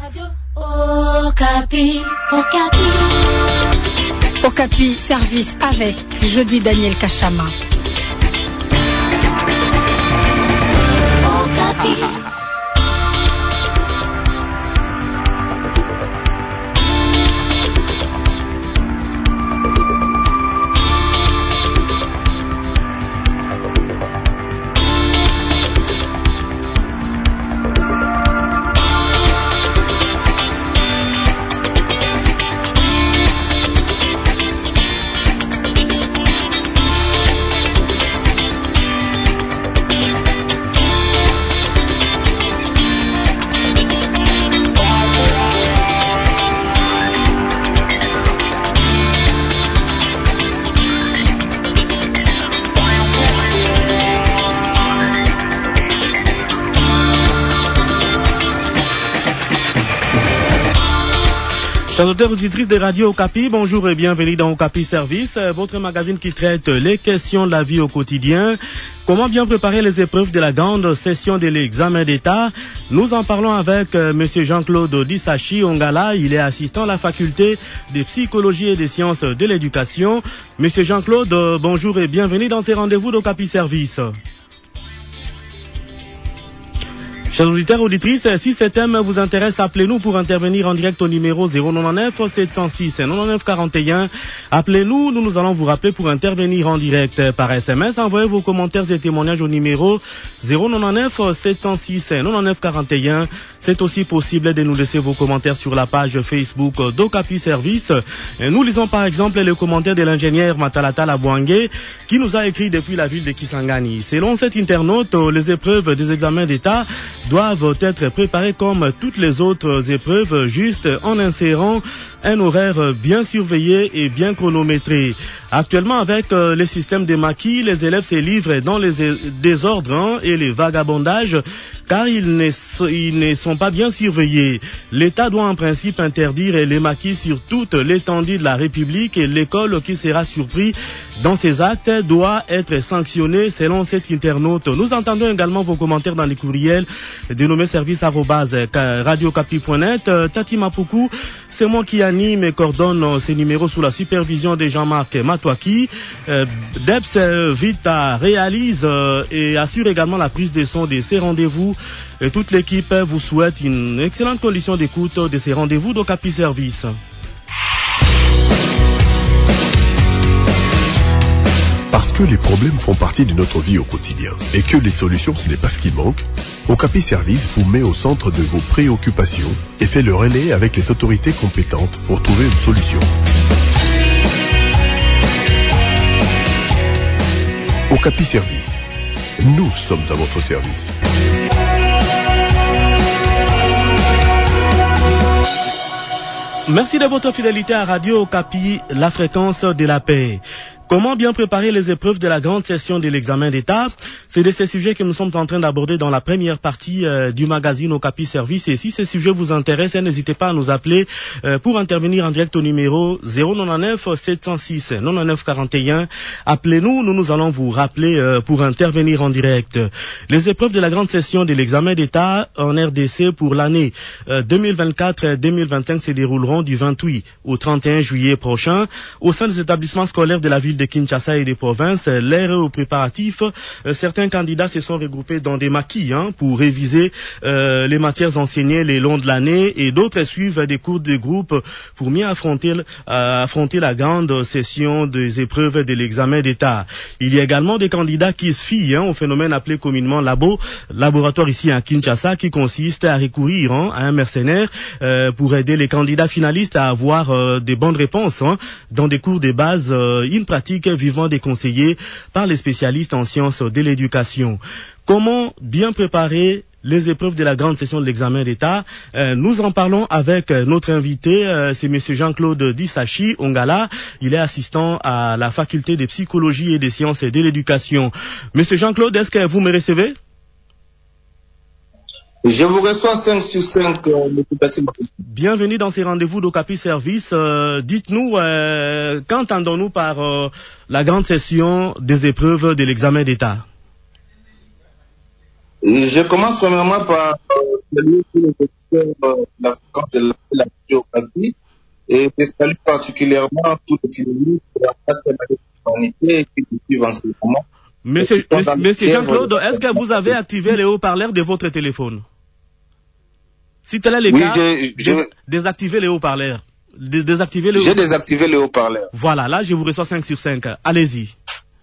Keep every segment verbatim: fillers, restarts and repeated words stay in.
Radio Okapi. Okapi. Okapi, service avec Jeudi Daniel Kachama. Okapi. Chers auditeurs, auditrices de Radio Okapi, bonjour et bienvenue dans Okapi Service, votre magazine qui traite les questions de la vie au quotidien. Comment bien préparer les épreuves de la grande session de l'examen d'État? Nous en parlons avec euh, M. Jean-Claude Dissachi Ongala. Il est assistant à la faculté de psychologie et des sciences de l'éducation. M. Jean-Claude, euh, bonjour et bienvenue dans ces rendez-vous d'Okapi Service. Chers auditeurs, auditrices, si ce thème vous intéresse, appelez-nous pour intervenir en direct au numéro zéro neuf sept zéro six quatre-vingt-neuf quarante et un. Appelez-nous, nous nous allons vous rappeler pour intervenir en direct par S M S. Envoyez vos commentaires et témoignages au numéro zéro neuf sept zéro six quatre-vingt-neuf quarante et un. C'est aussi possible de nous laisser vos commentaires sur la page Facebook d'Okapi Service. Nous lisons par exemple le commentaire de l'ingénieur Matalata Labouangue qui nous a écrit depuis la ville de Kisangani. Selon cet internaute, les épreuves des examens d'État doivent être préparées comme toutes les autres épreuves, juste en insérant un horaire bien surveillé et bien chronométré. Actuellement, avec euh, les systèmes de maquis, les élèves se livrent dans les désordres hein, et les vagabondages car ils ne, ils ne sont pas bien surveillés. L'État doit en principe interdire les maquis sur toute l'étendue de la République et l'école qui sera surpris dans ses actes doit être sanctionnée selon cet internaute. Nous entendons également vos commentaires dans les courriels dénommés service arobase radiocapi point net. Tati Mapuku, c'est moi qui anime et coordonne ces numéros sous la supervision de Jean-Marc Matouaki. Euh, Debs Vita réalise euh, et assure également la prise de son de ces rendez-vous. Et toute l'équipe vous souhaite une excellente condition d'écoute de ces rendez-vous d'Okapi Service. Parce que les problèmes font partie de notre vie au quotidien et que les solutions ce n'est pas ce qui manque, Okapi Service vous met au centre de vos préoccupations et fait le relais avec les autorités compétentes pour trouver une solution. Okapi Service, nous sommes à votre service. Merci de votre fidélité à Radio Okapi, la fréquence de la paix. Comment bien préparer les épreuves de la grande session de l'examen d'État? C'est de ces sujets que nous sommes en train d'aborder dans la première partie euh, du magazine Okapi Service. Et si ces sujets vous intéressent, n'hésitez pas à nous appeler euh, pour intervenir en direct au numéro zéro neuf sept zéro six quatre-vingt-neuf quarante et un. Appelez-nous, nous nous allons vous rappeler euh, pour intervenir en direct. Les épreuves de la grande session de l'examen d'État en R D C pour l'année euh, deux mille vingt-quatre deux mille vingt-cinq se dérouleront du vingt-huit au trente et un juillet prochain au sein des établissements scolaires de la ville de Kinshasa et des provinces. L'air aux préparatifs, euh, certains candidats se sont regroupés dans des maquis hein, pour réviser euh, les matières enseignées le long de l'année et d'autres suivent des cours de groupe pour mieux affronter, euh, affronter la grande session des épreuves de l'examen d'État. Il y a également des candidats qui se fient hein, au phénomène appelé communément labo, laboratoire ici à Kinshasa qui consiste à recourir hein, à un mercenaire euh, pour aider les candidats finalistes à avoir euh, des bonnes réponses hein, dans des cours de base euh, in pratique vivement déconseillé par les spécialistes en sciences de l'éducation. Comment bien préparer les épreuves de la grande session de l'examen d'État? euh, Nous en parlons avec notre invité, euh, c'est M. Jean-Claude Dissachi Ongala. Il est assistant à la faculté de psychologie et des sciences de l'éducation. M. Jean-Claude, est-ce que vous me recevez? Je vous reçois cinq sur cinq. Euh, Bienvenue dans ces rendez-vous d'Okapi Service. Euh, dites-nous, euh, qu'entendons-nous par euh, la grande session des épreuves de l'examen d'État? Je commence premièrement par salue tous les auditeurs de la fréquence de la radio Okapi et je salue particulièrement tous les finalistes de la quatrième année de l'humanité qui nous suivent en ce moment. Monsieur, monsieur Jean-Claude, est-ce que vous avez activé les haut-parleurs de votre téléphone? Si tel est le oui, cas, je, je... dés désactivez les haut-parleurs. Dés désactivez les J'ai désactivé les haut-parleurs. Voilà, là je vous reçois cinq sur cinq. Allez-y.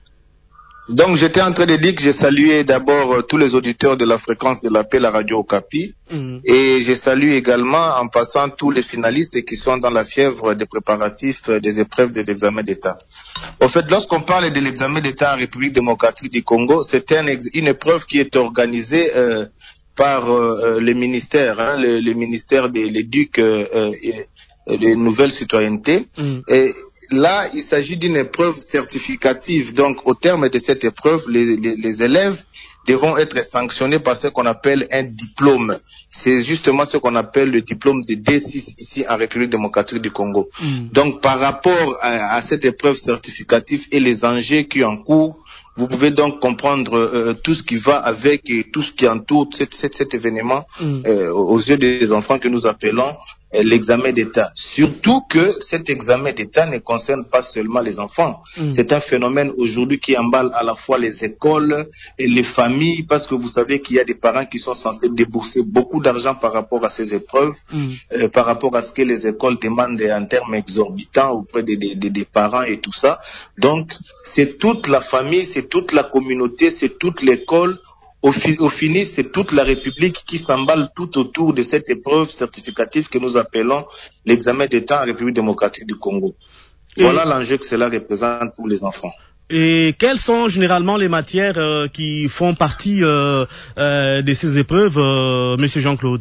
Donc j'étais en train de dire que j'ai salué d'abord euh, tous les auditeurs de la fréquence de la paix, la radio Okapi, mmh. et je salue également en passant tous les finalistes qui sont dans la fièvre des préparatifs euh, des épreuves des examens d'État. Au fait, lorsqu'on parle de l'examen d'État en République démocratique du Congo, c'est un une épreuve qui est organisée euh, par euh, les ministères, hein, le, le ministère de l'éduc euh, euh, et des nouvelles citoyennetés. Mmh. Et là, il s'agit d'une épreuve certificative. Donc, au terme de cette épreuve, les, les, les élèves devront être sanctionnés par ce qu'on appelle un diplôme. C'est justement ce qu'on appelle le diplôme de D six ici en République démocratique du Congo. Mm. Donc, par rapport à, à cette épreuve certificative et les enjeux qui en cours, vous pouvez donc comprendre euh, tout ce qui va avec et tout ce qui entoure cet, cet, cet événement mm. euh, aux yeux des enfants que nous appelons euh, l'examen d'État. Surtout que cet examen d'État ne concerne pas seulement les enfants. Mm. C'est un phénomène aujourd'hui qui emballe à la fois les écoles et les familles, parce que vous savez qu'il y a des parents qui sont censés débourser beaucoup d'argent par rapport à ces épreuves, mm. euh, par rapport à ce que les écoles demandent en termes exorbitants auprès des, des, des, des parents et tout ça. Donc, c'est toute la famille, c'est toute la communauté, c'est toute l'école. Au, fi au fini, c'est toute la République qui s'emballe tout autour de cette épreuve certificative que nous appelons l'examen d'État en République démocratique du Congo. Et voilà l'enjeu que cela représente pour les enfants. Et quelles sont généralement les matières euh, qui font partie euh, euh, de ces épreuves, euh, Monsieur Jean-Claude?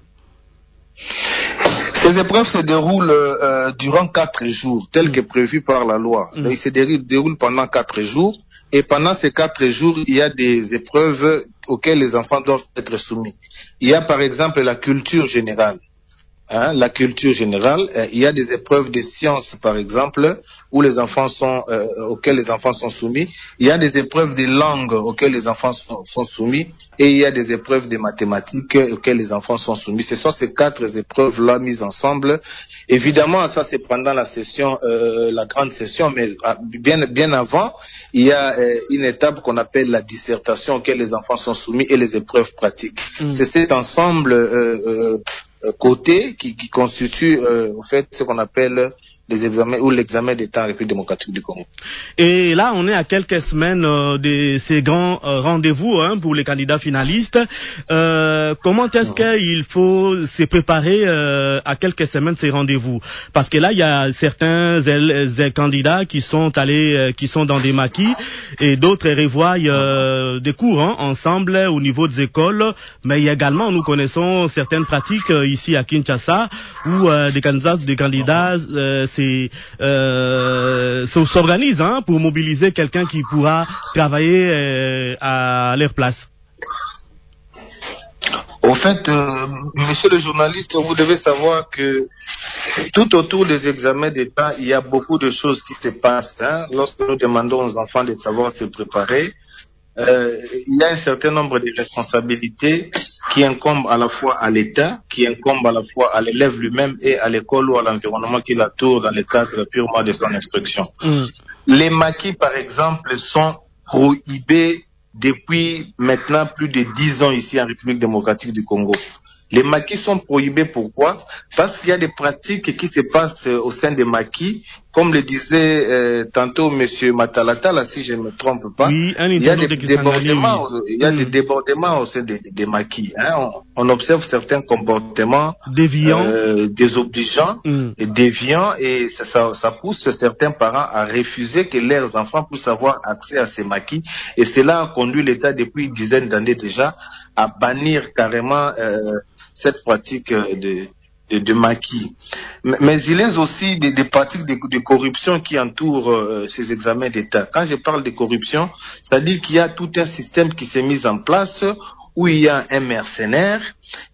Ces épreuves se déroulent euh, durant quatre jours, tel mmh. que prévu par la loi. Mmh. Donc, ils se déroulent pendant quatre jours. Et pendant ces quatre jours, il y a des épreuves auxquelles les enfants doivent être soumis. Il y a par exemple la culture générale. Hein, la culture générale, euh, il y a des épreuves de sciences, par exemple, où les enfants sont, euh, auxquelles les enfants sont soumis. Il y a des épreuves de langue auxquelles les enfants sont, sont soumis, et il y a des épreuves de mathématiques auxquelles les enfants sont soumis. Ce sont ces quatre épreuves-là mises ensemble. Évidemment, ça c'est pendant la session, euh, la grande session, mais bien, bien avant, il y a euh, une étape qu'on appelle la dissertation auquel les enfants sont soumis et les épreuves pratiques. Mmh. C'est cet ensemble euh, euh, côté qui, qui constitue euh, en fait ce qu'on appelle les examens ou l'examen d'État en République démocratique du Congo. Et là, on est à quelques semaines euh, de ces grands euh, rendez-vous hein, pour les candidats finalistes. Euh, comment est-ce qu'il faut se préparer euh, à quelques semaines de ces rendez-vous? Parce que là, il y a certains ailes, ailes candidats qui sont allés, euh, qui sont dans des maquis, et d'autres revoient euh, des cours hein, ensemble au niveau des écoles. Mais il y a également, nous connaissons certaines pratiques euh, ici à Kinshasa où euh, des candidats, des candidats euh, Euh, s'organisent hein, pour mobiliser quelqu'un qui pourra travailler euh, à leur place. Au fait, euh, monsieur le journaliste, vous devez savoir que tout autour des examens d'État, il y a beaucoup de choses qui se passent. Hein. Lorsque nous demandons aux enfants de savoir se préparer, euh, il y a un certain nombre de responsabilités qui incombent à la fois à l'État, qui incombent à la fois à l'élève lui-même et à l'école ou à l'environnement qui l'entoure dans le cadre purement de son instruction. Mm. Les maquis, par exemple, sont prohibés depuis maintenant plus de dix ans ici en République démocratique du Congo. Les maquis sont prohibés, pourquoi? Parce qu'il y a des pratiques qui se passent au sein des maquis, comme le disait euh, tantôt Monsieur Matalata, là, si je ne me trompe pas. Oui, un il y a des débordements, oui. il y a mmh. des débordements au sein des, des maquis. Hein. On, on observe certains comportements déviants, euh, désobligeants, mmh. et déviants, et ça, ça, ça pousse certains parents à refuser que leurs enfants puissent avoir accès à ces maquis. Et cela a conduit l'État depuis une dizaine d'années déjà à bannir carrément euh, cette pratique de, de, de maquis. Mais, mais il y a aussi des, des pratiques de, de corruption qui entourent euh, ces examens d'État. Quand je parle de corruption, c'est-à-dire qu'il y a tout un système qui s'est mis en place où il y a un mercenaire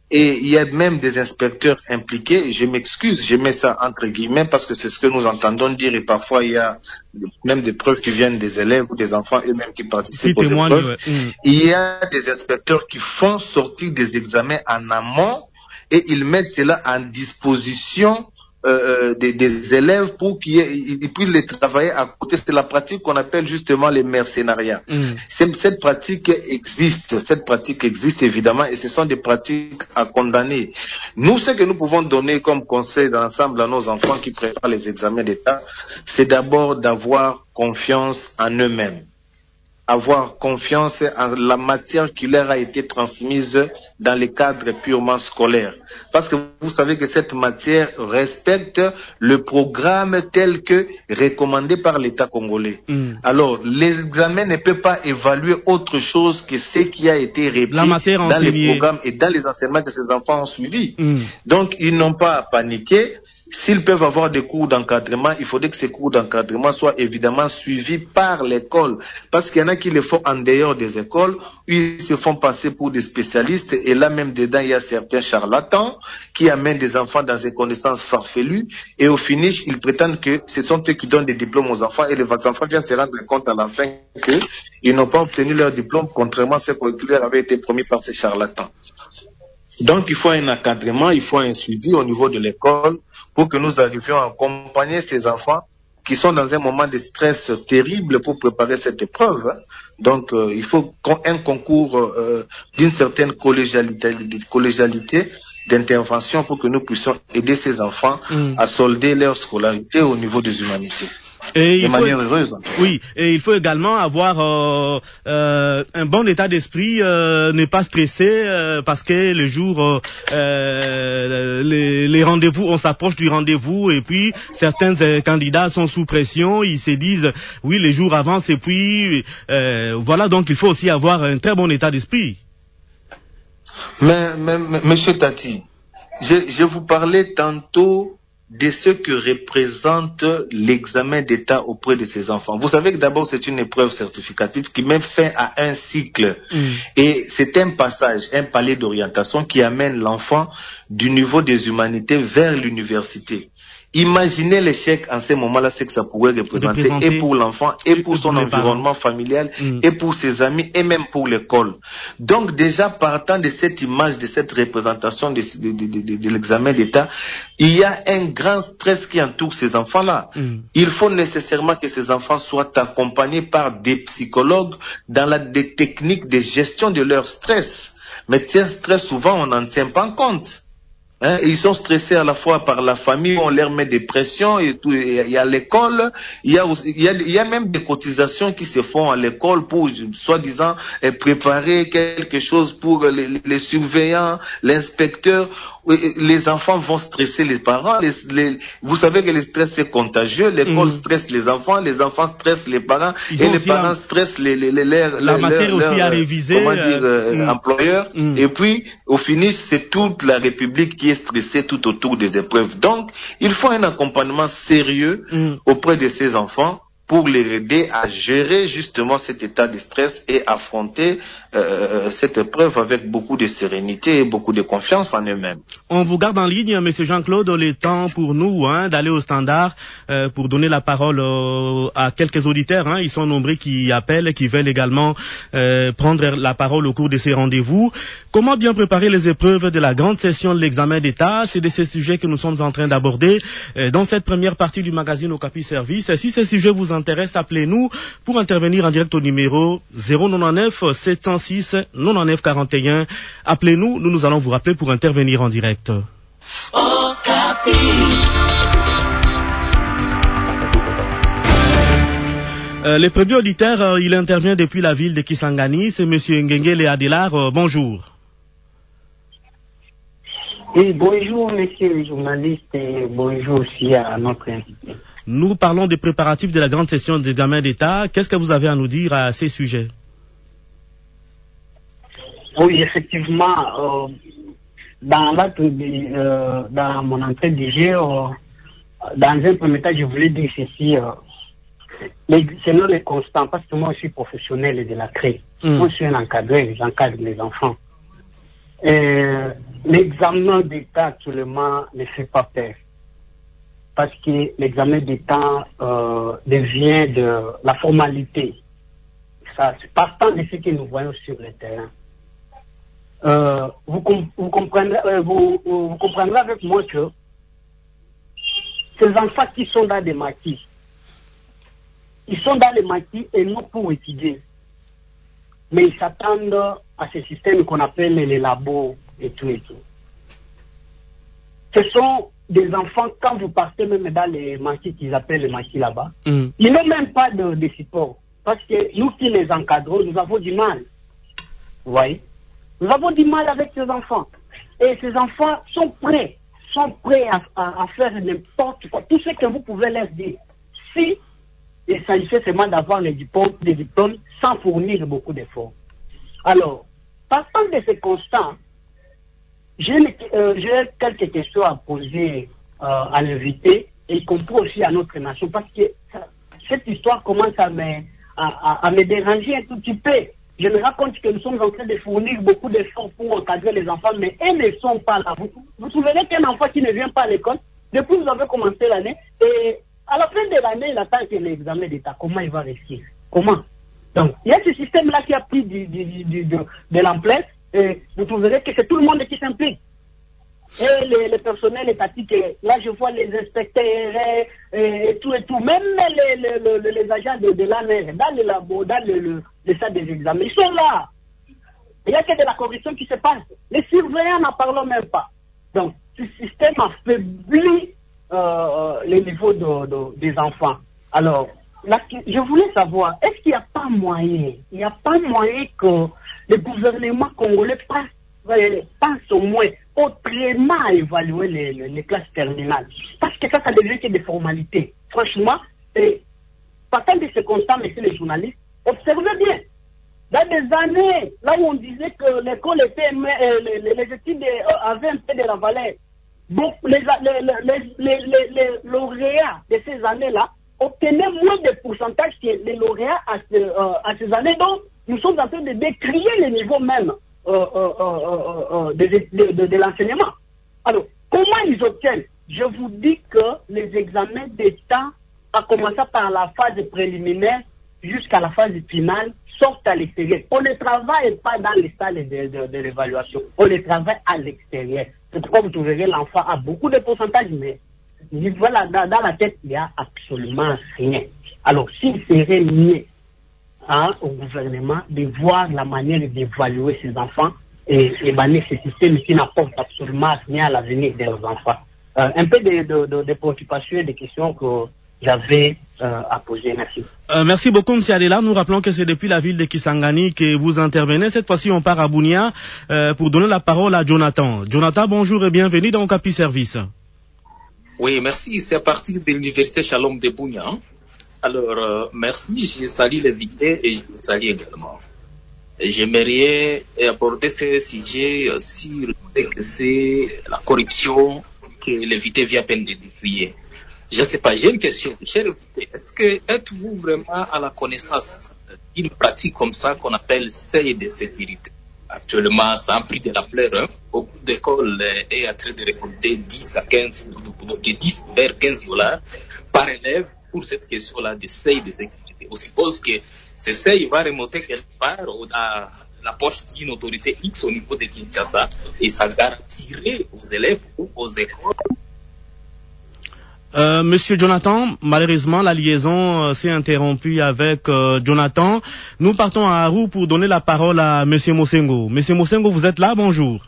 et il y a même des inspecteurs impliqués. Je m'excuse, je mets ça entre guillemets parce que c'est ce que nous entendons dire et parfois il y a même des preuves qui viennent des élèves ou des enfants eux-mêmes qui participent aux épreuves. Ouais. Mmh. Il y a des inspecteurs qui font sortir des examens en amont et ils mettent cela en disposition Euh, des, des élèves pour qu'ils puissent les travailler à côté. C'est la pratique qu'on appelle justement les mercenariats. Mm. Cette pratique existe, cette pratique existe évidemment et ce sont des pratiques à condamner. Nous, ce que nous pouvons donner comme conseil d'ensemble à nos enfants qui préparent les examens d'État, c'est d'abord d'avoir confiance en eux-mêmes. Avoir confiance en la matière qui leur a été transmise dans les cadres purement scolaires. Parce que vous savez que cette matière respecte le programme tel que recommandé par l'État congolais. Mm. Alors, l'examen ne peut pas évaluer autre chose que ce qui a été repris dans les programmes et dans les enseignements que ces enfants ont suivis. Mm. Donc, ils n'ont pas à paniquer. S'ils peuvent avoir des cours d'encadrement, il faudrait que ces cours d'encadrement soient évidemment suivis par l'école. Parce qu'il y en a qui le font en dehors des écoles, ils se font passer pour des spécialistes, et là même dedans, il y a certains charlatans qui amènent des enfants dans des connaissances farfelues, et au finish, ils prétendent que ce sont eux qui donnent des diplômes aux enfants, et les enfants viennent se rendre compte à la fin qu'ils n'ont pas obtenu leur diplôme, contrairement à ce qui leur avait été promis par ces charlatans. Donc, il faut un encadrement, il faut un suivi au niveau de l'école, pour que nous arrivions à accompagner ces enfants qui sont dans un moment de stress terrible pour préparer cette épreuve. Donc, euh, il faut un concours euh, d'une certaine collégialité, collégialité d'intervention pour que nous puissions aider ces enfants mmh. à solder leur scolarité au niveau des humanités. Et de il manière faut, heureuse. Oui, et il faut également avoir euh, euh, un bon état d'esprit, euh, ne pas stresser euh, parce que le jour, euh, les, les rendez-vous, on s'approche du rendez-vous et puis certains euh, candidats sont sous pression, ils se disent oui, les jours avancent et puis euh, voilà, donc il faut aussi avoir un très bon état d'esprit. Mais, mais, mais Monsieur Tati, je, je vous parlais tantôt de ce que représente l'examen d'État auprès de ces enfants. Vous savez que d'abord c'est une épreuve certificative qui met fin à un cycle mmh. et c'est un passage, un palier d'orientation qui amène l'enfant du niveau des humanités vers l'université. Imaginez l'échec en ce moment-là, c'est que ça pourrait représenter, représenter et pour l'enfant, et pour, pour son environnement parents. familial, mmh. et pour ses amis, et même pour l'école. Donc déjà, partant de cette image, de cette représentation de, de, de, de, de l'examen d'État, il y a un grand stress qui entoure ces enfants-là. Mmh. Il faut nécessairement que ces enfants soient accompagnés par des psychologues dans la, des techniques de gestion de leur stress. Mais très souvent, on n'en tient pas compte. Hein, ils sont stressés à la fois par la famille, on leur met des pressions et tout. Il y a l'école, il y a, aussi, il y a, il y a même des cotisations qui se font à l'école pour, soi-disant, préparer quelque chose pour les, les surveillants, l'inspecteur. Les enfants vont stresser les parents. Les, les, vous savez que le stress c'est contagieux. L'école mmh. stresse les enfants, les enfants stressent les parents Ils et les parents un... stressent les, les, les, les, la les, matière les, aussi les, à réviser. Comment dire, euh, mmh. employeurs. Mmh. Et puis, au finish, c'est toute la République qui est stressée tout autour des épreuves. Donc, il faut un accompagnement sérieux mmh. auprès de ces enfants pour les aider à gérer justement cet état de stress et affronter euh, cette épreuve avec beaucoup de sérénité et beaucoup de confiance en eux-mêmes. On vous garde en ligne, Monsieur Jean-Claude, le temps pour nous hein, d'aller au standard euh, pour donner la parole euh, à quelques auditeurs. Hein. Ils sont nombreux qui appellent, qui veulent également euh, prendre la parole au cours de ces rendez-vous. Comment bien préparer les épreuves de la grande session de l'examen d'État? C'est de ces sujets que nous sommes en train d'aborder euh, dans cette première partie du magazine Okapi Service. Si ces sujets vous intéressent, appelez-nous pour intervenir en direct au numéro zéro neuf neuf sept zéro six neuf neuf quarante et un. Appelez-nous, nous nous allons vous rappeler pour intervenir en direct. Okapi. Euh, le premier auditeur, euh, il intervient depuis la ville de Kisangani, c'est Monsieur Ngengele Adelar. Euh, bonjour. Et bonjour, monsieur le journaliste, et bonjour aussi à notre invité. Nous parlons des préparatifs de la grande session d'examen d'État. Qu'est-ce que vous avez à nous dire à ces sujets? Oui, effectivement, euh, dans, la, euh, dans mon entrée de jeu, euh, dans un premier temps, je voulais dire ceci. Euh, selon les constants, parce que moi je suis professionnel de la C R E. Mmh. Moi je suis un encadreur, j'encadre les enfants. euh, l'examen d'État actuellement ne fait pas peur. Parce que l'examen d'État euh, devient de la formalité. Ça, c'est partant de ce que nous voyons sur le terrain. Euh, vous, com vous, comprendrez, euh, vous, vous comprendrez avec moi que ces enfants qui sont dans des maquis, ils sont dans les maquis et non pour étudier. Mais ils s'attendent à ce système qu'on appelle les labos et tout et tout. Ce sont des enfants, quand vous partez même dans les maquis qu'ils appellent les maquis là-bas, mmh. ils n'ont même pas de, de support. Parce que nous qui les encadrons, nous avons du mal. Vous voyez? Nous avons du mal avec ces enfants. Et ces enfants sont prêts, sont prêts à, à, à faire n'importe quoi. Tout ce que vous pouvez leur dire. Si il s'agissait seulement d'avoir les diplômes, des diplômes sans fournir beaucoup d'efforts. Alors, partant de ces constats, j'ai euh, quelques questions à poser euh, à l'invité, et y compris aussi à notre nation, parce que ça, cette histoire commence à me, à, à, à me déranger un tout petit peu. Je me rends compte que nous sommes en train de fournir beaucoup d'efforts pour encadrer les enfants, mais elles ne sont pas là. Vous vous souvenez qu'un enfant qui ne vient pas à l'école, depuis que vous avez commencé l'année, et à la fin de l'année, il attend que l'examen d'État, comment il va réussir? Comment? Donc, il y a ce système-là qui a pris du, du, du, de, de l'ampleur, et vous trouverez que c'est tout le monde qui s'implique. Et les, les personnels étatiques, là je vois les inspecteurs et, et tout et tout, même les, les, les, les agents de, de l'A N R, dans les labos, dans le, le, le stade des examens, ils sont là. Il n'y a que de la corruption qui se passe. Les surveillants n'en parlons même pas. Donc, ce système affaiblit euh, les niveaux de, de, des enfants. Alors, là, je voulais savoir, est-ce qu'il n'y a pas moyen, il n'y a pas moyen que le gouvernement congolais passe, pense au moins autrement à évaluer les, les, les classes terminales. Parce que ça, ça devient que des formalités. Franchement, et, partant de ce constat, messieurs les journalistes, observez bien. Dans des années, là où on disait que l'école était, euh, les, les, les études euh, avaient un peu de la valeur, donc les, les, les, les, les, les lauréats de ces années-là obtenaient moins de pourcentage que les lauréats à, ce, euh, à ces années. Donc, nous sommes en train de décrier les niveaux même Euh, euh, euh, euh, de, de, de, de l'enseignement. Alors, comment ils obtiennent? Je vous dis que les examens d'État, à commencer par la phase préliminaire jusqu'à la phase finale, sortent à l'extérieur. On ne travaille pas dans les salles de, de, de l'évaluation. On les travaille à l'extérieur. C'est pourquoi vous trouverez l'enfant a beaucoup de pourcentages, mais voilà, dans, dans la tête, il n'y a absolument rien. Alors, s'il serait mieux Hein, au gouvernement de voir la manière d'évaluer ces enfants et émaner ce système qui n'apporte absolument rien à l'avenir de leurs enfants. Euh, un peu de, de, de, de préoccupations et de questions que j'avais euh, à poser. Merci. Euh, merci beaucoup, M. Adela. Nous rappelons que c'est depuis la ville de Kisangani que vous intervenez. Cette fois-ci, on part à Bunia euh, pour donner la parole à Jonathan. Jonathan, bonjour et bienvenue dans Okapi Service. Oui, merci. C'est à partir de l'université Shalom de Bunia. Hein? Alors, euh, merci, je salue l'invité et je vous salue également. J'aimerais aborder ce sujet sur le fait que c'est la corruption que l'invité vient à peine de décrire. Je ne sais pas, j'ai une question. Cher invité, est-ce que êtes-vous vraiment à la connaissance d'une pratique comme ça qu'on appelle seuil de sécurité? Actuellement, ça a pris de la pleur. Hein. Beaucoup d'écoles est en train de récolter dix à quinze, dix vers quinze dollars par élève pour cette question-là de seuil de sécurité. On suppose que ce seuil va remonter quelque part à la poche d'une autorité X au niveau de Kinshasa et ça garantirait aux élèves ou aux écoles. Euh, Monsieur Jonathan, malheureusement, la liaison euh, s'est interrompue avec euh, Jonathan. Nous partons à Arou pour donner la parole à Monsieur Mosengo. Monsieur Mosengo, vous êtes là, bonjour.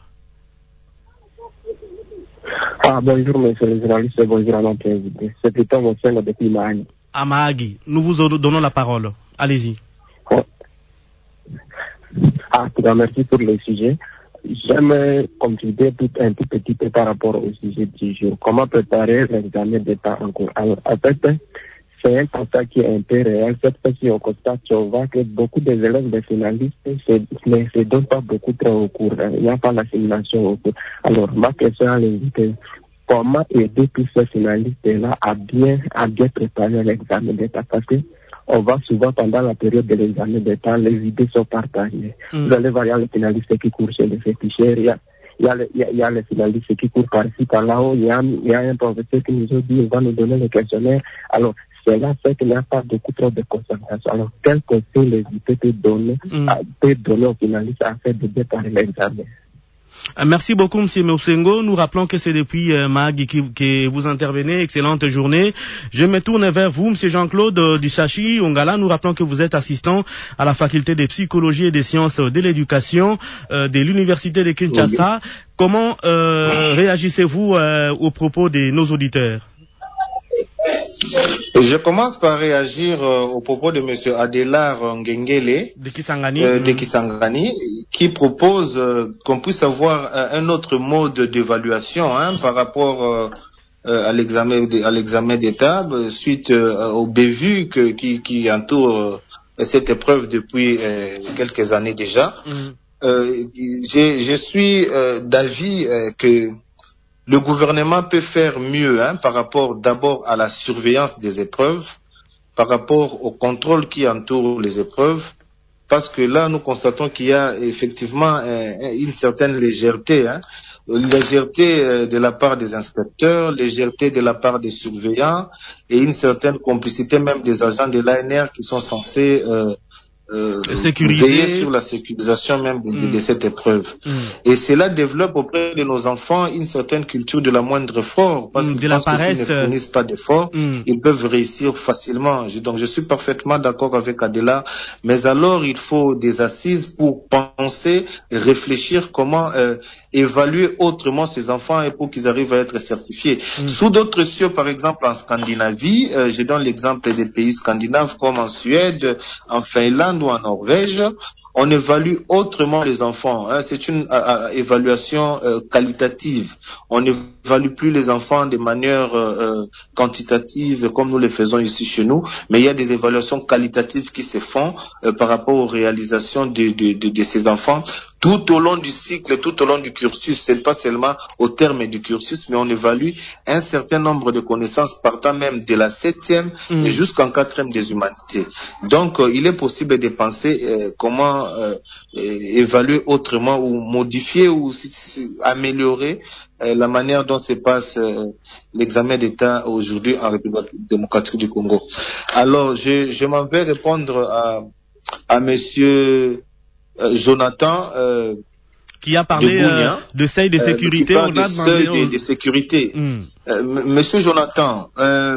Ah, bonjour, monsieur le journaliste, bonjour à notre invité. C'est plutôt Mosengo depuis Mahagi. À Mahagi, nous vous donnons la parole. Allez-y. Oh. Ah, tout d'abord, merci pour le sujet. J'aimerais contribuer tout un tout petit peu par rapport au sujet du jour. Comment préparer l'examen d'État en cours? Alors, en fait, c'est un constat qui est un peu réel. Cette fois-ci, on constate qu'on voit que beaucoup des élèves des finalistes ne se donnent pas beaucoup trop au cours. Il n'y a pas l'assimilation au cours. Alors, ma question à l'invité, comment aider tous ces finalistes-là à bien, à bien préparer l'examen d'État? Parce que on va souvent pendant la période de l'examen d'État, les idées sont partagées. Mm. Vous allez voir, il y a les finalistes qui courent chez les féticheurs, il y a, il y a, les, il y a, il y a les finalistes qui courent par-ci, par-là-haut, il y a, il y a un professeur qui nous a dit, il va nous donner le questionnaire. Alors, cela fait qu'il n'y a pas beaucoup trop de concentration. Alors, quel conseil les idées peut donner, mm. à, peut donner aux finalistes afin de préparer l'examen? Merci beaucoup, M. Mosengo. Nous rappelons que c'est depuis euh, Mag qui, que vous intervenez. Excellente journée. Je me tourne vers vous, M. Jean-Claude euh, Duchachi Ongala. Nous rappelons que vous êtes assistant à la faculté de psychologie et des sciences de l'éducation euh, de l'université de Kinshasa. Oui. Comment euh, réagissez-vous euh, aux propos de nos auditeurs? Je commence par réagir euh, au propos de M. Adélard Ngengele de Kisangani, euh, de Kisangani qui propose euh, qu'on puisse avoir euh, un autre mode d'évaluation hein, par rapport euh, euh, à l'examen à l'examen d'État suite euh, au bévu que, qui, qui entoure euh, cette épreuve depuis euh, quelques années déjà. Mm. Euh, je, je suis euh, d'avis euh, que le gouvernement peut faire mieux hein, par rapport d'abord à la surveillance des épreuves, par rapport au contrôle qui entoure les épreuves, parce que là, nous constatons qu'il y a effectivement euh, une certaine légèreté, hein, légèreté euh, de la part des inspecteurs, légèreté de la part des surveillants et une certaine complicité même des agents de l'A N R qui sont censés euh, Euh, veiller sur la sécurisation même de, mm. de cette épreuve. Mm. Et cela développe auprès de nos enfants une certaine culture de la moindre effort, parce mm, qu'ils pensent que s'ils ne fournissent pas d'efforts, mm. ils peuvent réussir facilement. Je, donc je suis parfaitement d'accord avec Adela, mais alors il faut des assises pour penser, réfléchir comment euh, évaluer autrement ces enfants et pour qu'ils arrivent à être certifiés. Mm. Sous d'autres cieux, par exemple en Scandinavie, euh, je donne l'exemple des pays scandinaves comme en Suède, en Finlande ou en Norvège, on évalue autrement les enfants. Hein. C'est une a, a, évaluation euh, qualitative. On n'évalue plus les enfants de manière euh, quantitative comme nous le faisons ici chez nous, mais il y a des évaluations qualitatives qui se font euh, par rapport aux réalisations de, de, de, de ces enfants tout au long du cycle, tout au long du cursus. C'est pas seulement au terme du cursus, mais on évalue un certain nombre de connaissances partant même de la septième mmh. jusqu'en quatrième des humanités. Donc, euh, il est possible de penser euh, comment euh, évaluer autrement ou modifier ou si, si, améliorer euh, la manière dont se passe euh, l'examen d'État aujourd'hui en République démocratique du Congo. Alors, je, je m'en vais répondre à, à monsieur euh, Jonathan euh, qui a parlé de, Bounia, euh, de seuil de sécurité. Euh, on a de seuil de, de sécurité. Mm. Euh, monsieur Jonathan, euh,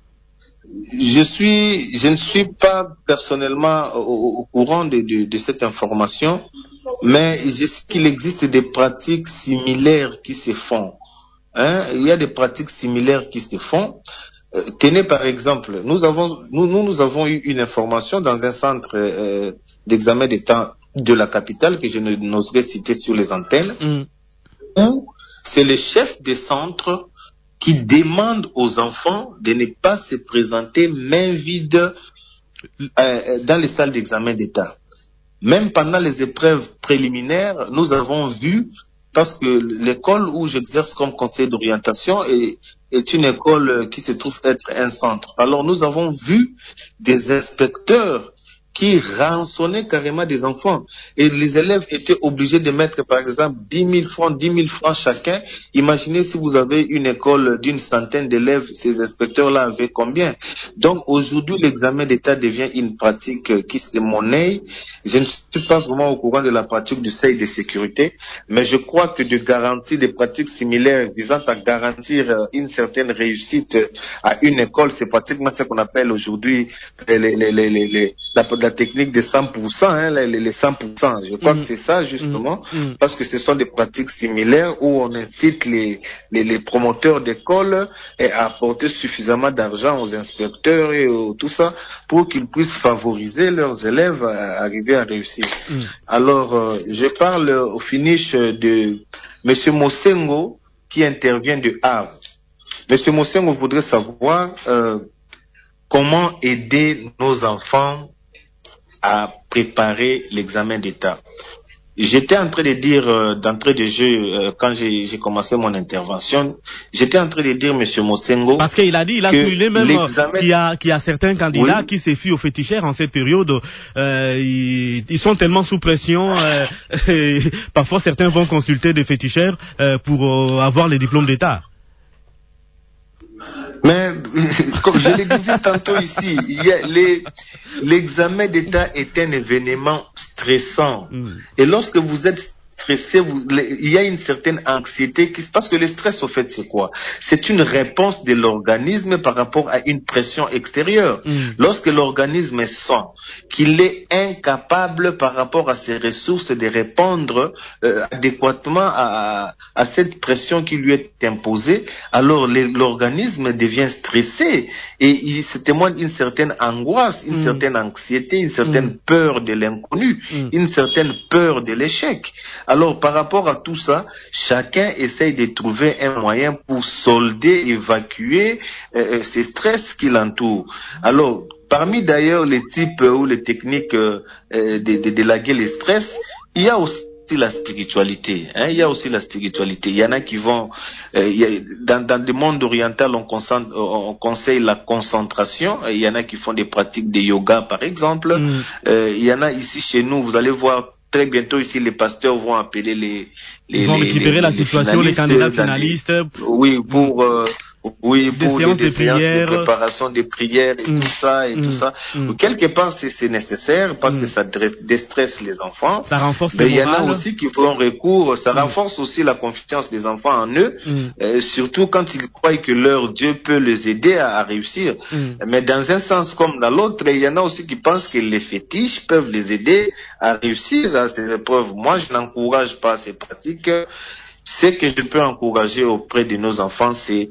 je suis, je ne suis pas personnellement au, au courant de, de, de cette information, mais je sais qu'il existe des pratiques similaires qui se font. Hein? Il y a des pratiques similaires qui se font. Euh, tenez par exemple, nous avons, nous, nous, nous avons eu une information dans un centre euh, d'examen d'État de la capitale que je n'oserais citer sur les antennes, mm. où c'est le chef des centres qui demande aux enfants de ne pas se présenter main vide euh, dans les salles d'examen d'État. Même pendant les épreuves préliminaires, nous avons vu, parce que l'école où j'exerce comme conseiller d'orientation est, est une école qui se trouve être un centre. Alors nous avons vu des inspecteurs qui rançonnaient carrément des enfants. Et les élèves étaient obligés de mettre, par exemple, dix mille francs, dix mille francs chacun. Imaginez si vous avez une école d'une centaine d'élèves, ces inspecteurs-là avaient combien? Donc, aujourd'hui, l'examen d'État devient une pratique qui se monnaie. Je ne suis pas vraiment au courant de la pratique du seuil de sécurité, mais je crois que de garantir des pratiques similaires visant à garantir une certaine réussite à une école, c'est pratiquement ce qu'on appelle aujourd'hui les, les, les, les, les, la, la technique des cent pour cent, hein, les, les cent pour cent. Je crois mmh. que c'est ça, justement, mmh. parce que ce sont des pratiques similaires où on incite les, les, les promoteurs d'écoles à apporter suffisamment d'argent aux inspecteurs et aux, tout ça pour qu'ils puissent favoriser leurs élèves à arriver à réussir. Mmh. Alors, euh, je parle au finish de monsieur Mosengo qui intervient de Havre. monsieur Mosengo voudrait savoir euh, comment aider nos enfants à préparer l'examen d'État. j'étais en train de dire, euh, d'entrée de jeu, euh, quand j'ai, j'ai commencé mon intervention, j'étais en train de dire, Monsieur Mosengo. Parce qu'il a dit, il a souligné même qu'il y a, qu'il y a certains candidats oui. qui se fient aux féticheurs en cette période. Euh, ils, ils sont tellement sous pression, euh, parfois certains vont consulter des féticheurs euh, pour euh, avoir les diplômes d'État. Mais, comme je le disais tantôt ici, il y a les, l'examen d'État est un événement stressant. Mm. Et lorsque vous êtes stressé, vous, il y a une certaine anxiété qui se passe, que le stress, au fait, c'est quoi? C'est une réponse de l'organisme par rapport à une pression extérieure. Mm. Lorsque l'organisme sent qu'il est incapable par rapport à ses ressources de répondre euh, adéquatement à, à cette pression qui lui est imposée, alors les, l'organisme devient stressé et il se témoigne une certaine angoisse, une mm. certaine anxiété, une certaine mm. peur de l'inconnu, mm. une certaine peur de l'échec. Alors, par rapport à tout ça, chacun essaye de trouver un moyen pour solder, évacuer euh, ces stress qui l'entourent. Alors, parmi d'ailleurs les types ou les techniques euh, de, de, de laguer les stress, il y a aussi la spiritualité. Hein, il y a aussi la spiritualité. Il y en a qui vont... Euh, il y a, dans, dans le monde oriental, on, concentre, on conseille la concentration. Il y en a qui font des pratiques de yoga, par exemple. Mm. Euh, il y en a ici chez nous, vous allez voir... Très bientôt ici, les pasteurs vont appeler les... les Ils vont les, récupérer les, la les situation, les candidats finalistes. Les, oui, pour... Euh, Oui, des pour séances des, des de prières, de préparation des prières et mmh. tout ça et mmh. tout ça. Mmh. Quelque part, c'est, c'est nécessaire parce mmh. que ça déstresse les enfants. Ça renforce mais le moral. Mais il y en a aussi qui font recours. Ça mmh. renforce aussi la confiance des enfants en eux, mmh. euh, surtout quand ils croient que leur Dieu peut les aider à, à réussir. Mmh. Mais dans un sens comme dans l'autre, il y en a aussi qui pensent que les fétiches peuvent les aider à réussir à ces épreuves. Moi, je n'encourage pas ces pratiques. Ce que je peux encourager auprès de nos enfants, c'est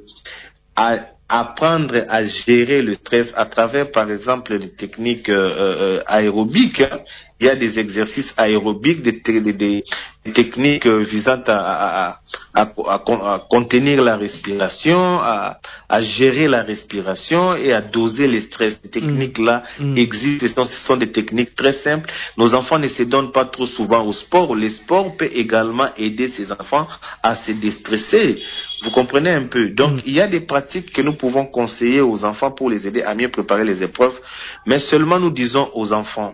à apprendre à gérer le stress à travers, par exemple, les techniques euh, euh, aérobiques. Il y a des exercices aérobiques, des, des, des techniques visant à, à, à, à, à contenir la respiration, à, à gérer la respiration et à doser les stress. Ces techniques-là mmh. existent. Ce sont des techniques très simples. Nos enfants ne se donnent pas trop souvent au sport. Le sport peut également aider ces enfants à se déstresser. Vous comprenez un peu. Donc, mmh. il y a des pratiques que nous pouvons conseiller aux enfants pour les aider à mieux préparer les épreuves. Mais seulement nous disons aux enfants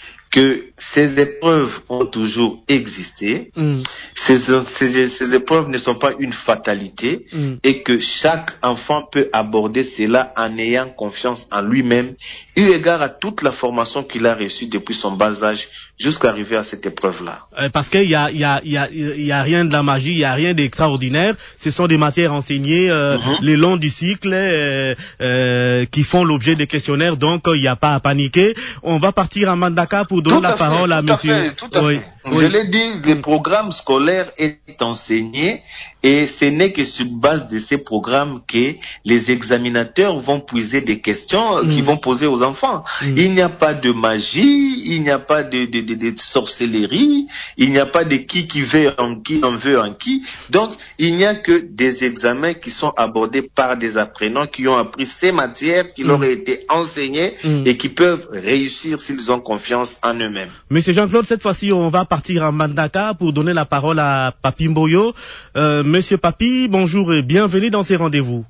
que ces épreuves ont toujours existé, mm. ces, ces, ces épreuves ne sont pas une fatalité mm. et que chaque enfant peut aborder cela en ayant confiance en lui-même, eu égard à toute la formation qu'il a reçue depuis son bas âge jusqu'à arriver à cette épreuve-là. Euh, parce qu'il y a, il y a, il y a, il y a rien de la magie, il y a rien d'extraordinaire. Ce sont des matières enseignées euh, mm-hmm. le long du cycle euh, euh, qui font l'objet des questionnaires. Donc, il n'y a pas à paniquer. On va partir à Mandaka pour donner la parole à monsieur. Tout à fait, tout à fait. Je l'ai dit, le programme scolaire est enseigné et ce n'est que sur base de ces programmes que les examinateurs vont puiser des questions mm. qu'ils vont poser aux enfants. Mm. Il n'y a pas de magie, il n'y a pas de, de, de, de sorcellerie, il n'y a pas de qui qui veut en qui, en veut en qui. Donc, il n'y a que des examens qui sont abordés par des apprenants qui ont appris ces matières qui mm. leur ont été enseignées mm. et qui peuvent réussir s'ils ont confiance en eux-mêmes. Monsieur Jean-Claude, cette fois-ci, on va partir à Mandaka pour donner la parole à Papi Mboyo. Euh, Monsieur Papi, bonjour et bienvenue dans ces rendez-vous.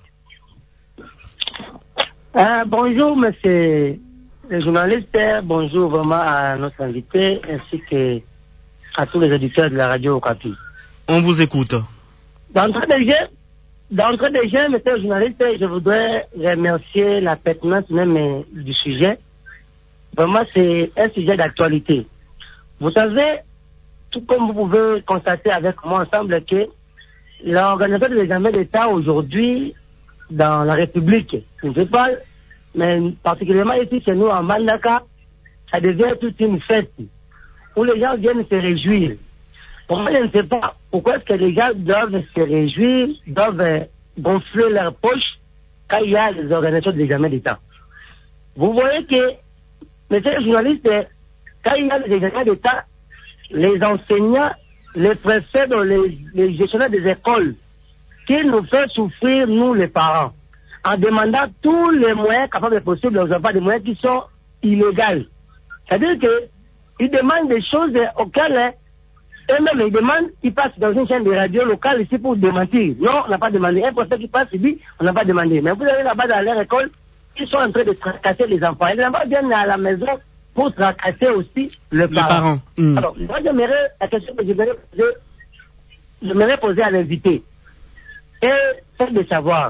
Euh, bonjour, monsieur le journaliste. Bonjour vraiment à notre invité ainsi que à tous les auditeurs de la radio Okapi. On vous écoute. D'entrée de jeu, d'entrée de jeu, monsieur le journaliste, je voudrais remercier la pertinence même du sujet. Vraiment, c'est un sujet d'actualité. Vous savez, tout comme vous pouvez constater avec moi ensemble que l'organisation des examens d'État aujourd'hui dans la République, je ne sais pas, mais particulièrement ici chez nous en Mandaka, ça devient toute une fête où les gens viennent se réjouir. Pour moi, je ne sais pas pourquoi est-ce que les gens doivent se réjouir, doivent gonfler leurs poches quand il y a les organisations des examens d'État. Vous voyez que, monsieur le journaliste, quand il y a les examens d'État, les enseignants, les préfets, les, les gestionnaires des écoles, qui nous fait souffrir, nous les parents, en demandant tous les moyens capables possibles aux enfants, des moyens qui sont illégaux. C'est-à-dire qu'ils demandent des choses auxquelles eux-mêmes, ils demandent, ils passent dans une chaîne de radio locale ici pour démentir. Non, on n'a pas demandé. Un professeur qui passe, il dit, on n'a pas demandé. Mais vous allez là-bas dans leur école, ils sont en train de tracasser les enfants. Et les enfants viennent à la maison pour tracasser aussi le les parents. parents. Mmh. Alors, moi, j'aimerais, la question que j'aimerais poser, j'aimerais poser à l'invité, et c'est de savoir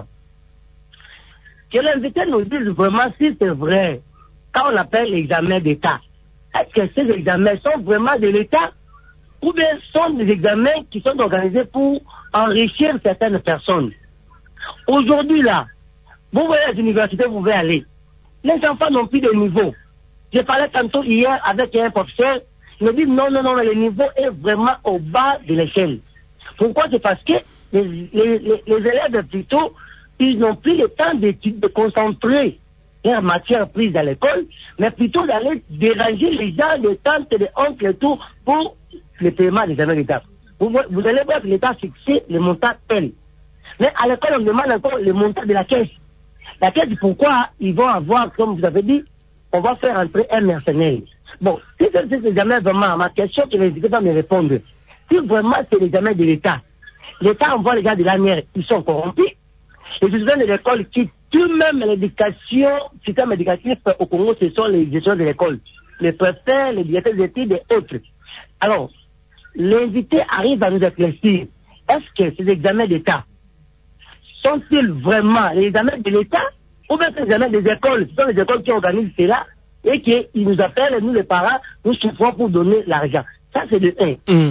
que l'invité nous dise vraiment si c'est vrai, quand on appelle l'examen d'État, est-ce que ces examens sont vraiment de l'État ou bien sont des examens qui sont organisés pour enrichir certaines personnes? Aujourd'hui, là, vous voyez les universités, vous pouvez aller. Les enfants n'ont plus de niveau. J'ai parlé tantôt hier avec un professeur, il me dit non, non, non, le niveau est vraiment au bas de l'échelle. Pourquoi? C'est parce que les, les, les, les élèves, plutôt, ils n'ont plus le temps d'étudier, de concentrer leur matière prise à l'école, mais plutôt d'aller déranger les gens, les tantes, les oncles et tout, pour le paiement des examens d'État. Vous, vous allez voir que l'État fixe le montant tel. Mais à l'école, on demande encore le montant de la caisse. La caisse, pourquoi ils vont avoir, comme vous avez dit, on va faire entrer un mercenaire. Bon, si c'est ces examens vraiment, ma question que les étudiants me répondent, si vraiment c'est l'examen de l'État, l'État envoie les gars de l'année, ils sont corrompus, les étudiants de l'école qui tuent même l'éducation, le système éducatif au Congo, ce sont les gestions de l'école, les préfets, les directeurs d'études et autres. Alors, l'invité arrive à nous éclaircir. Est-ce que ces examens d'État sont-ils vraiment les examens de l'État ou bien ces examens des écoles? Ce sont les écoles qui organisent cela et qui nous appellent, nous les parents, nous souffrons pour donner l'argent. Ça, c'est de un. Mm.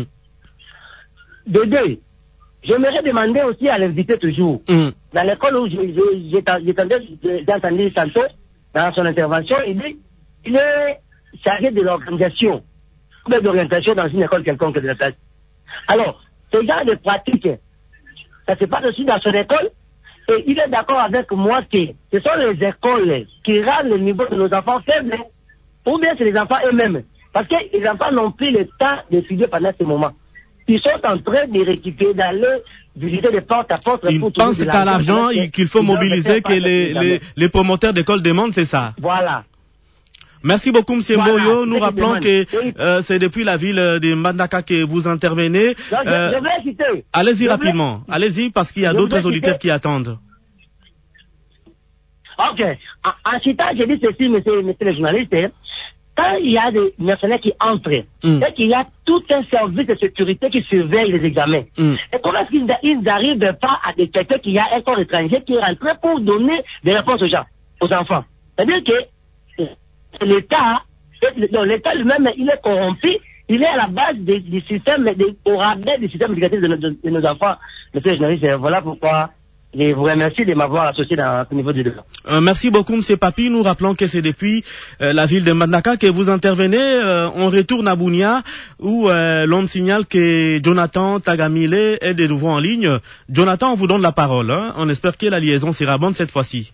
De deux, j'aimerais demander aussi à l'invité toujours, mm. dans l'école où j'ai entendu tantôt, dans son intervention, il dit il est chargé de l'organisation, ou bien d'orientation dans une école quelconque de la place. Alors, ce genre de pratique, ça se passe aussi dans son école, et il est d'accord avec moi que ce sont les écoles qui rendent le niveau de nos enfants faibles, ou bien c'est les enfants eux-mêmes. Parce que les enfants n'ont plus le temps d'étudier pendant ce moment. Ils sont en train de récupérer, d'aller visiter des portes à porte. Ils pensent qu'à l'argent qu'il faut mobiliser, que les, les, les promoteurs d'école demandent, c'est ça. Voilà. Merci beaucoup, M. Voilà, Mboyo. Nous rappelons que euh, c'est depuis la ville de Mbandaka que vous intervenez. Donc, je, euh, je vais citer. Allez-y rapidement. Vais... Allez-y parce qu'il y a d'autres auditeurs citer. qui attendent. Ok. En, en citant, j'ai dit ceci, monsieur, monsieur le journaliste. Quand il y a des mercenaires qui entrent, mm. c'est qu'il y a tout un service de sécurité qui surveille les examens. Mm. Et comment est-ce qu'ils n'arrivent pas à détecter qu'il y a un corps étranger qui est rentré pour donner des réponses aux gens, aux enfants? C'est-à-dire que l'État, l'État lui-même, il est corrompu, il est à la base du, du système, des, au rabais du système éducatif de, de, de nos enfants. Monsieur le journaliste, voilà pourquoi je vous remercie de m'avoir associé dans ce niveau de débat. Euh, merci beaucoup, M. Papi. Nous rappelons que c'est depuis euh, la ville de Mbandaka que vous intervenez. Euh, on retourne à Bunia, où euh, l'on me signale que Jonathan Tagamile est de nouveau en ligne. Jonathan, on vous donne la parole. Hein. On espère que la liaison sera bonne cette fois-ci.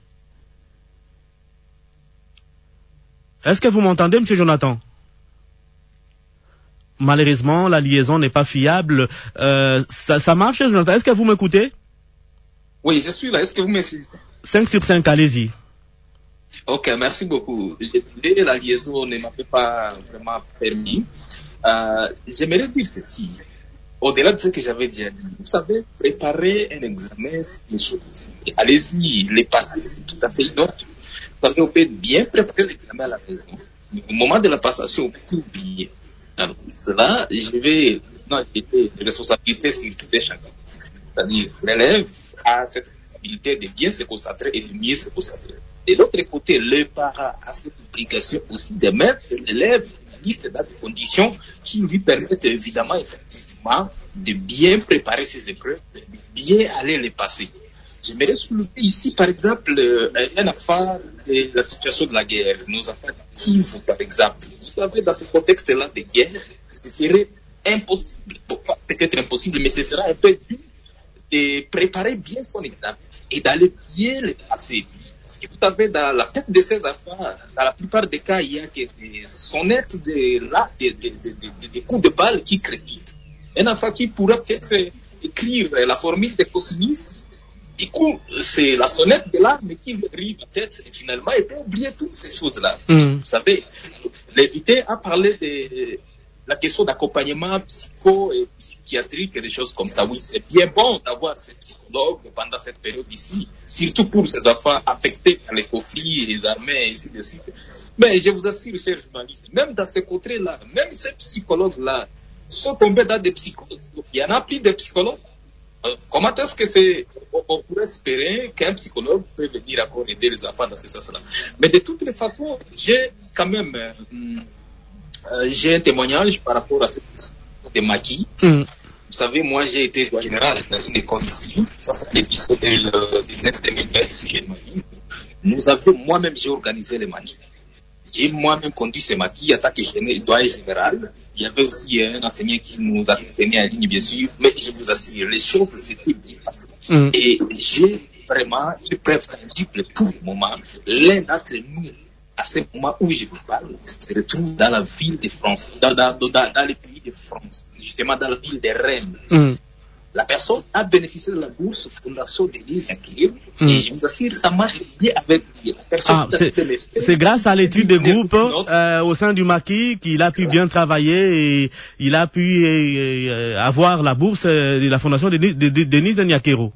Est-ce que vous m'entendez, M. Jonathan? Malheureusement, la liaison n'est pas fiable. Euh, ça, ça marche, Jonathan? Est-ce que vous m'écoutez? Oui, je suis là. Est-ce que vous m'écoutez? cinq sur cinq, allez-y. Ok, merci beaucoup. Je disais, la liaison ne m'a fait pas vraiment permis. Euh, j'aimerais dire ceci. Au-delà de ce que j'avais déjà dit, vous savez, préparer un examen, c'est une chose. Allez-y, les passer, c'est tout à fait inautre. Vous savez, on peut bien préparer l'examen à la maison. Mais au moment de la passation, on peut tout oublier. Alors, cela, je vais, non, j'ai responsabilité sur tout un chacun. C'est-à-dire, l'élève a cette responsabilité de bien se concentrer et de mieux se concentrer. De l'autre côté, le parent a cette obligation aussi de mettre l'élève dans la liste dans des conditions qui lui permettent évidemment, effectivement, de bien préparer ses épreuves, de bien aller les passer. J'aimerais soulever ici, par exemple, un affaire de la situation de la guerre, nos affaires actives, par exemple. Vous savez, dans ce contexte-là de guerre, ce serait impossible, bon, peut-être impossible, mais ce sera un peu dur de préparer bien son examen et d'aller bien le passer. Parce que vous savez, dans la tête de ces affaires, dans la plupart des cas, il y a que des sonnettes de là, des de, de, de, de coups de balle qui créditent. Un enfant qui pourrait peut-être écrire la formule de Cosinus. Du coup, c'est la sonnette de l'arme qui lui arrive en tête et finalement, il peut oublier toutes ces choses-là. Mmh. Vous savez, l'invité a parlé de, la question d'accompagnement psycho et psychiatrique et des choses comme ça. Oui, c'est bien bon d'avoir ces psychologues pendant cette période ici, surtout pour ces enfants affectés par les conflits, les armées, et ainsi de suite. Mais je vous assure, chers journalistes, même dans ces contrées-là, même ces psychologues-là sont tombés dans des psychologues. Il y en a plus de psychologues. Euh, comment est-ce que c'est, on, on pourrait espérer qu'un psychologue peut venir encore aider les enfants dans ce sens-là? Mais de toutes les façons, j'ai quand même, euh, euh, j'ai un témoignage par rapport à cette question des maquis. Mm. Vous savez, moi, j'ai été doyen général dans une école ici. Ça, c'est l'édition de dix-neuf deux mille vingt, si je ne m'abuse. Nous avions, moi-même, j'ai organisé les maquis. J'ai moi-même conduit ces maquis en tant que doyen général. Il y avait aussi un enseignant qui nous a tenu en ligne, bien sûr. Mais je vous assure, les choses s'étaient bien passées. Mm. Et j'ai vraiment une preuve tangible pour le moment. L'un d'entre nous, à ce moment où je vous parle, se retrouve dans la ville de France, dans, dans, dans, dans le pays de France, justement dans la ville de Rennes. Mm. La personne a bénéficié de la bourse Fondation Denise Nyakero, mm. et je vous assure, ça marche bien avec lui. La personne ah, c'est, c'est grâce à l'étude de groupe euh, au sein du maquis qu'il a pu bien travailler et il a pu euh, avoir la bourse de la Fondation Denise de, de, Denise Nyakero.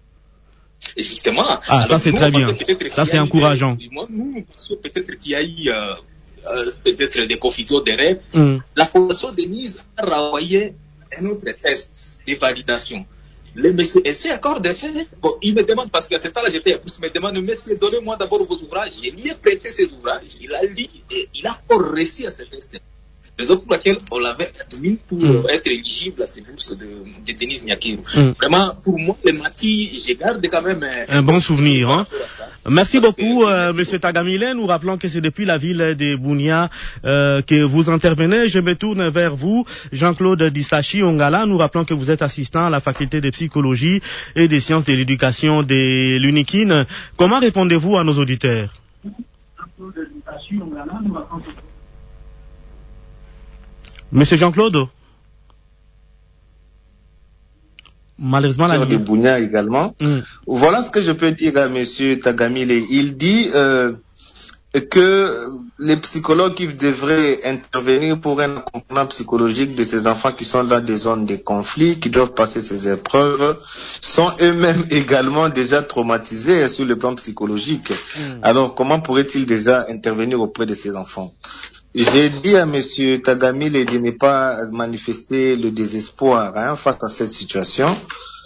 Et justement, ah, alors, ça c'est nous, très bien. Ça c'est encourageant. Des, moi, nous, nous pensons peut-être qu'il y a eu euh, euh, peut-être des confusions de rêves. Mm. La Fondation Denise a renvoyé un autre test de validation. Le monsieur, et c'est encore des faits. Bon, il me demande, parce qu'à ce temps-là, j'étais à plus, il me demande, monsieur, donnez-moi d'abord vos ouvrages. Je lui ai prêté ces ouvrages, il a lu et il a encore réussi à ce test. Raison pour laquelle on l'avait admis pour mm. être éligible à ces bourses de, de Denise Nyakero. Mm. Vraiment, pour moi, le maquis, je garde quand même un, un bon souvenir. Hein. Merci Parce beaucoup, que, euh, Monsieur Tagamile. Nous rappelons que c'est depuis la ville de Bunia euh, que vous intervenez. Je me tourne vers vous, Jean-Claude Dissachi Ongala. Nous rappelons que vous êtes assistant à la faculté de psychologie et des sciences de l'éducation de l'UNIKIN. Comment répondez-vous à nos auditeurs? Jean-Claude Dissachi Ongala, nous rappelons que... Monsieur Jean-Claude? Malheureusement, la de Bunia également. Mm. Voilà ce que je peux dire à Monsieur Tagamile. Il dit euh, que les psychologues qui devraient intervenir pour un accompagnement psychologique de ces enfants qui sont dans des zones de conflit, qui doivent passer ces épreuves, sont eux-mêmes également déjà traumatisés sur le plan psychologique. Mm. Alors, comment pourrait-il déjà intervenir auprès de ces enfants? J'ai dit à Monsieur Tagamile de ne pas manifester le désespoir hein, face à cette situation.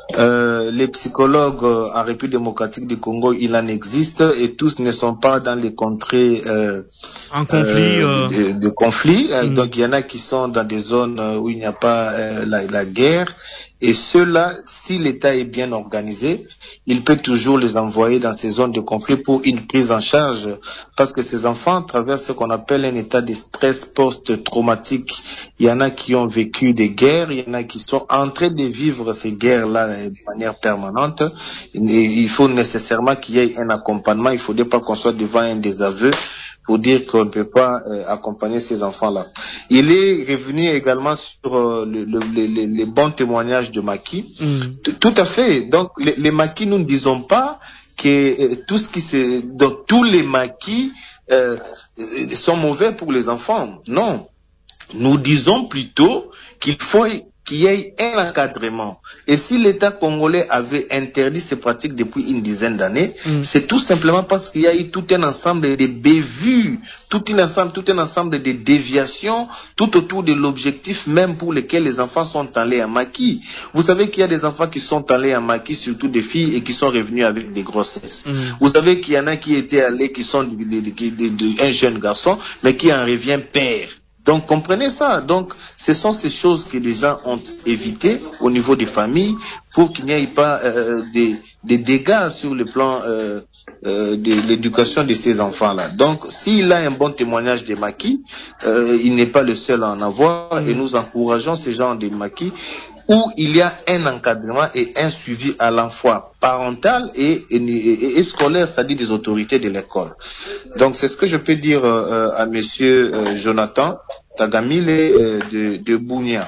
Euh, les psychologues en République démocratique du Congo, il en existe et tous ne sont pas dans les contrées euh, en conflit, euh, de, de, de conflit. Mm. Donc il y en a qui sont dans des zones où il n'y a pas euh, la, la guerre. Et ceux-là, si l'État est bien organisé, il peut toujours les envoyer dans ces zones de conflit pour une prise en charge. Parce que ces enfants traversent ce qu'on appelle un état de stress post-traumatique. Il y en a qui ont vécu des guerres, il y en a qui sont en train de vivre ces guerres-là de manière permanente. Et il faut nécessairement qu'il y ait un accompagnement. Il ne faudrait pas qu'on soit devant un désaveu pour dire qu'on ne peut pas euh, accompagner ces enfants-là. Il est revenu également sur euh, le, le, le, les bons témoignages de maquis. Mm. Tout à fait. Donc, les, les maquis, nous ne disons pas que euh, tout ce qui se... Donc, tous les maquis euh, sont mauvais pour les enfants. Non. Nous disons plutôt qu'il faut qu'il y ait un encadrement. Et si l'État congolais avait interdit ces pratiques depuis une dizaine d'années, mm. c'est tout simplement parce qu'il y a eu tout un ensemble de bévues, tout un ensemble, tout un ensemble de déviations, tout autour de l'objectif même pour lequel les enfants sont allés en maquis. Vous savez qu'il y a des enfants qui sont allés en maquis, surtout des filles, et qui sont revenus avec des grossesses. Mm. Vous savez qu'il y en a qui étaient allés, qui sont de, de, de, de, de, de un jeune garçon, mais qui en revient père. Donc, comprenez ça. Donc, ce sont ces choses que les gens ont évitées au niveau des familles pour qu'il n'y ait pas euh, des, des dégâts sur le plan euh, euh, de l'éducation de ces enfants-là. Donc, s'il a un bon témoignage des maquis, euh, il n'est pas le seul à en avoir et nous encourageons ces gens des maquis où il y a un encadrement et un suivi à la fois parental et, et, et, et scolaire, c'est-à-dire des autorités de l'école. Donc, c'est ce que je peux dire euh, à Monsieur euh, Jonathan Tagamile euh, de, de Bunia.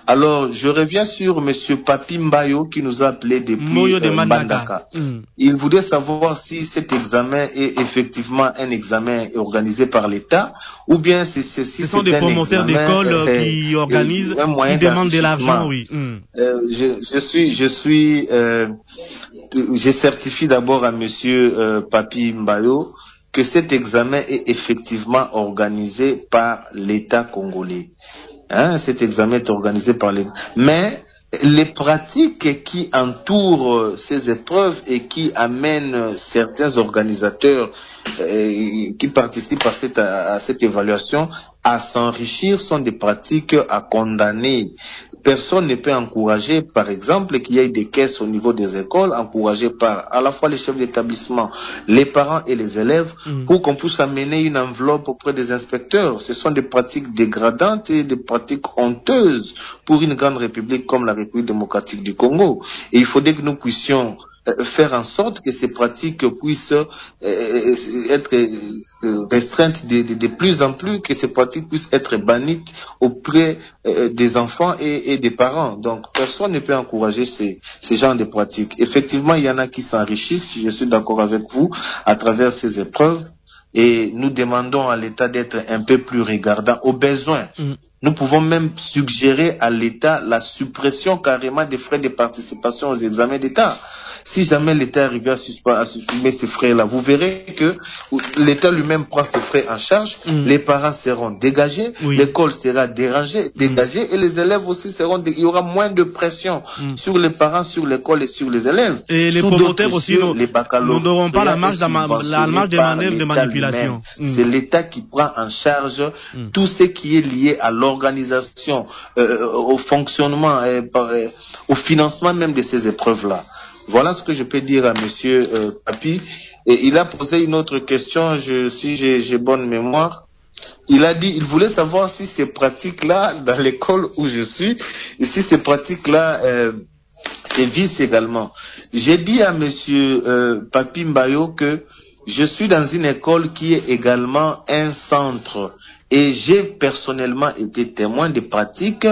Alors, je reviens sur M. Papi Mbayo qui nous a appelé depuis Moyo de euh, Mbandaka. Mbandaka. Mm. Il voudrait savoir si cet examen est effectivement un examen organisé par l'État ou bien c'est, c'est, si ce sont c'est des un promoteurs examen, d'écoles euh, qui euh, organisent, un moyen qui demandent de d'enrichissement. l'argent, oui. Mm. Euh, je, je suis, je suis, euh, je certifie d'abord à Monsieur euh, Papi Mbayo que cet examen est effectivement organisé par l'État congolais. Hein, cet examen est organisé par l'État. Mais les pratiques qui entourent ces épreuves et qui amènent certains organisateurs euh, qui participent à cette, à cette évaluation à s'enrichir sont des pratiques à condamner. Personne ne peut encourager, par exemple, qu'il y ait des caisses au niveau des écoles, encouragées par à la fois les chefs d'établissement, les parents et les élèves, mmh. pour qu'on puisse amener une enveloppe auprès des inspecteurs. Ce sont des pratiques dégradantes et des pratiques honteuses pour une grande république comme la République démocratique du Congo. Et il faudrait que nous puissions faire en sorte que ces pratiques puissent euh, être euh, restreintes de, de, de plus en plus, que ces pratiques puissent être bannies auprès euh, des enfants et, et des parents. Donc personne ne peut encourager ces, ces genres de pratiques. Effectivement, il y en a qui s'enrichissent, je suis d'accord avec vous, à travers ces épreuves, et nous demandons à l'État d'être un peu plus regardant aux besoins. Mm. Nous pouvons même suggérer à l'État la suppression carrément des frais de participation aux examens d'État. Si jamais l'État arrive à, à supprimer ces frais-là, vous verrez que l'État lui-même prend ces frais en charge, mm. les parents seront dégagés, oui. l'école sera dérangée, dégagée, mm. et les élèves aussi seront dé... il y aura moins de pression mm. sur les parents, sur l'école et sur les élèves. Et les promoteurs aussi n'auront pas la marge de, ma... la marge de manœuvre de manipulation. Mm. C'est l'État qui prend en charge mm. tout ce qui est lié à l'organisation, euh, au fonctionnement, euh, euh, au financement même de ces épreuves-là. Voilà ce que je peux dire à Monsieur euh, Papi. Et il a posé une autre question, je, si j'ai, j'ai bonne mémoire. Il a dit, il voulait savoir si ces pratiques-là, dans l'école où je suis, et si ces pratiques-là euh, sévissent également. J'ai dit à Monsieur euh, Papi Mbayo que je suis dans une école qui est également un centre. Et j'ai personnellement été témoin des pratiques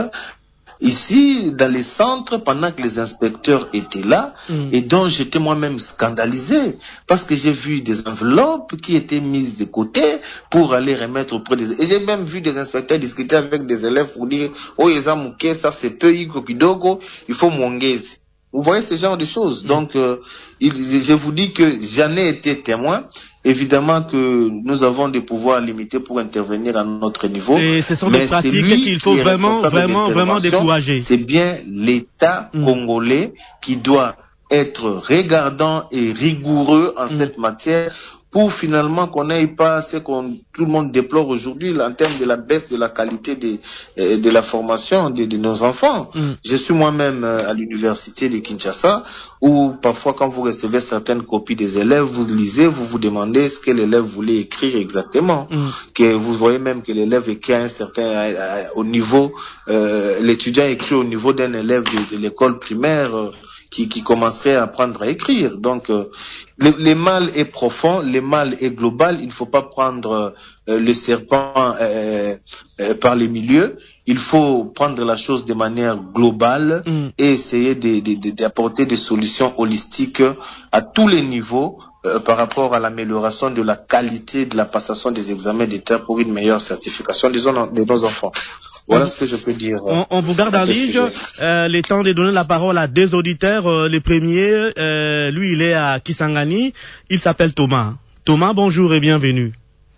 ici, dans les centres, pendant que les inspecteurs étaient là, mm. et dont j'étais moi-même scandalisé, parce que j'ai vu des enveloppes qui étaient mises de côté pour aller remettre auprès des... Et j'ai même vu des inspecteurs discuter avec des élèves pour dire « Oh, Ezamuke, ça c'est peu, Kidogo, il faut mongezi ». Vous voyez ce genre de choses. Mm. Donc, euh, il, je vous dis que j'en ai été témoin. Évidemment que nous avons des pouvoirs limités pour intervenir à notre niveau. Et ce sont mais des pratiques qu'il faut vraiment, vraiment, vraiment décourager. C'est bien l'État mm. congolais qui doit être regardant et rigoureux en mm. cette matière pour finalement qu'on n'aille pas ce qu'on tout le monde déplore aujourd'hui en termes de la baisse de la qualité de, euh, de la formation de, de nos enfants. Mm. Je suis moi-même euh, à l'université de Kinshasa où parfois quand vous recevez certaines copies des élèves, vous lisez, vous vous demandez ce que l'élève voulait écrire exactement. Mm. Que vous voyez même que l'élève écrit à un certain à, à, au niveau, euh, l'étudiant écrit au niveau d'un élève de, de l'école primaire euh, qui, qui commencerait à apprendre à écrire. Donc, euh, le, le mal est profond, le mal est global. Il ne faut pas prendre euh, le serpent euh, euh, par les milieux. Il faut prendre la chose de manière globale mm. et essayer de, de, de, d'apporter des solutions holistiques à tous les niveaux euh, par rapport à l'amélioration de la qualité de la passation des examens d'État pour une meilleure certification de, de nos enfants. Voilà ce que je peux dire. On, on vous garde en ligne. Euh, le temps de donner la parole à deux auditeurs. Euh, le premier, euh, lui, il est à Kisangani. Il s'appelle Thomas. Thomas, bonjour et bienvenue.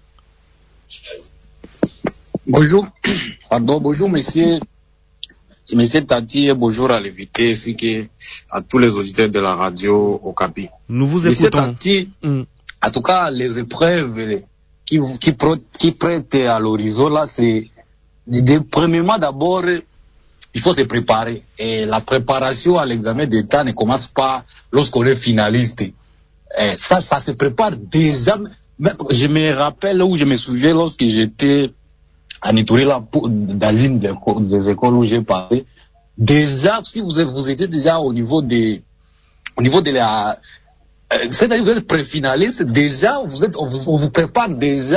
Bonjour. Pardon, bonjour, monsieur. C'est monsieur Tati et bonjour à l'invité ainsi que à tous les auditeurs de la radio Okapi. Nous vous monsieur écoutons. Tati, mm. en tout cas, les épreuves qui, qui, qui prêtent à l'horizon, là, c'est premièrement, d'abord, il faut se préparer. Et la préparation à l'examen d'État ne commence pas lorsqu'on est finaliste. Et ça, ça se prépare déjà. Je me rappelle où je me souviens lorsque j'étais à Nitouri, là, dans une des, des écoles où j'ai passé. Déjà, si vous, vous étiez déjà au niveau des, au niveau de la, c'est-à-dire vous êtes pré-finaliste, déjà, vous êtes, on vous, on vous prépare déjà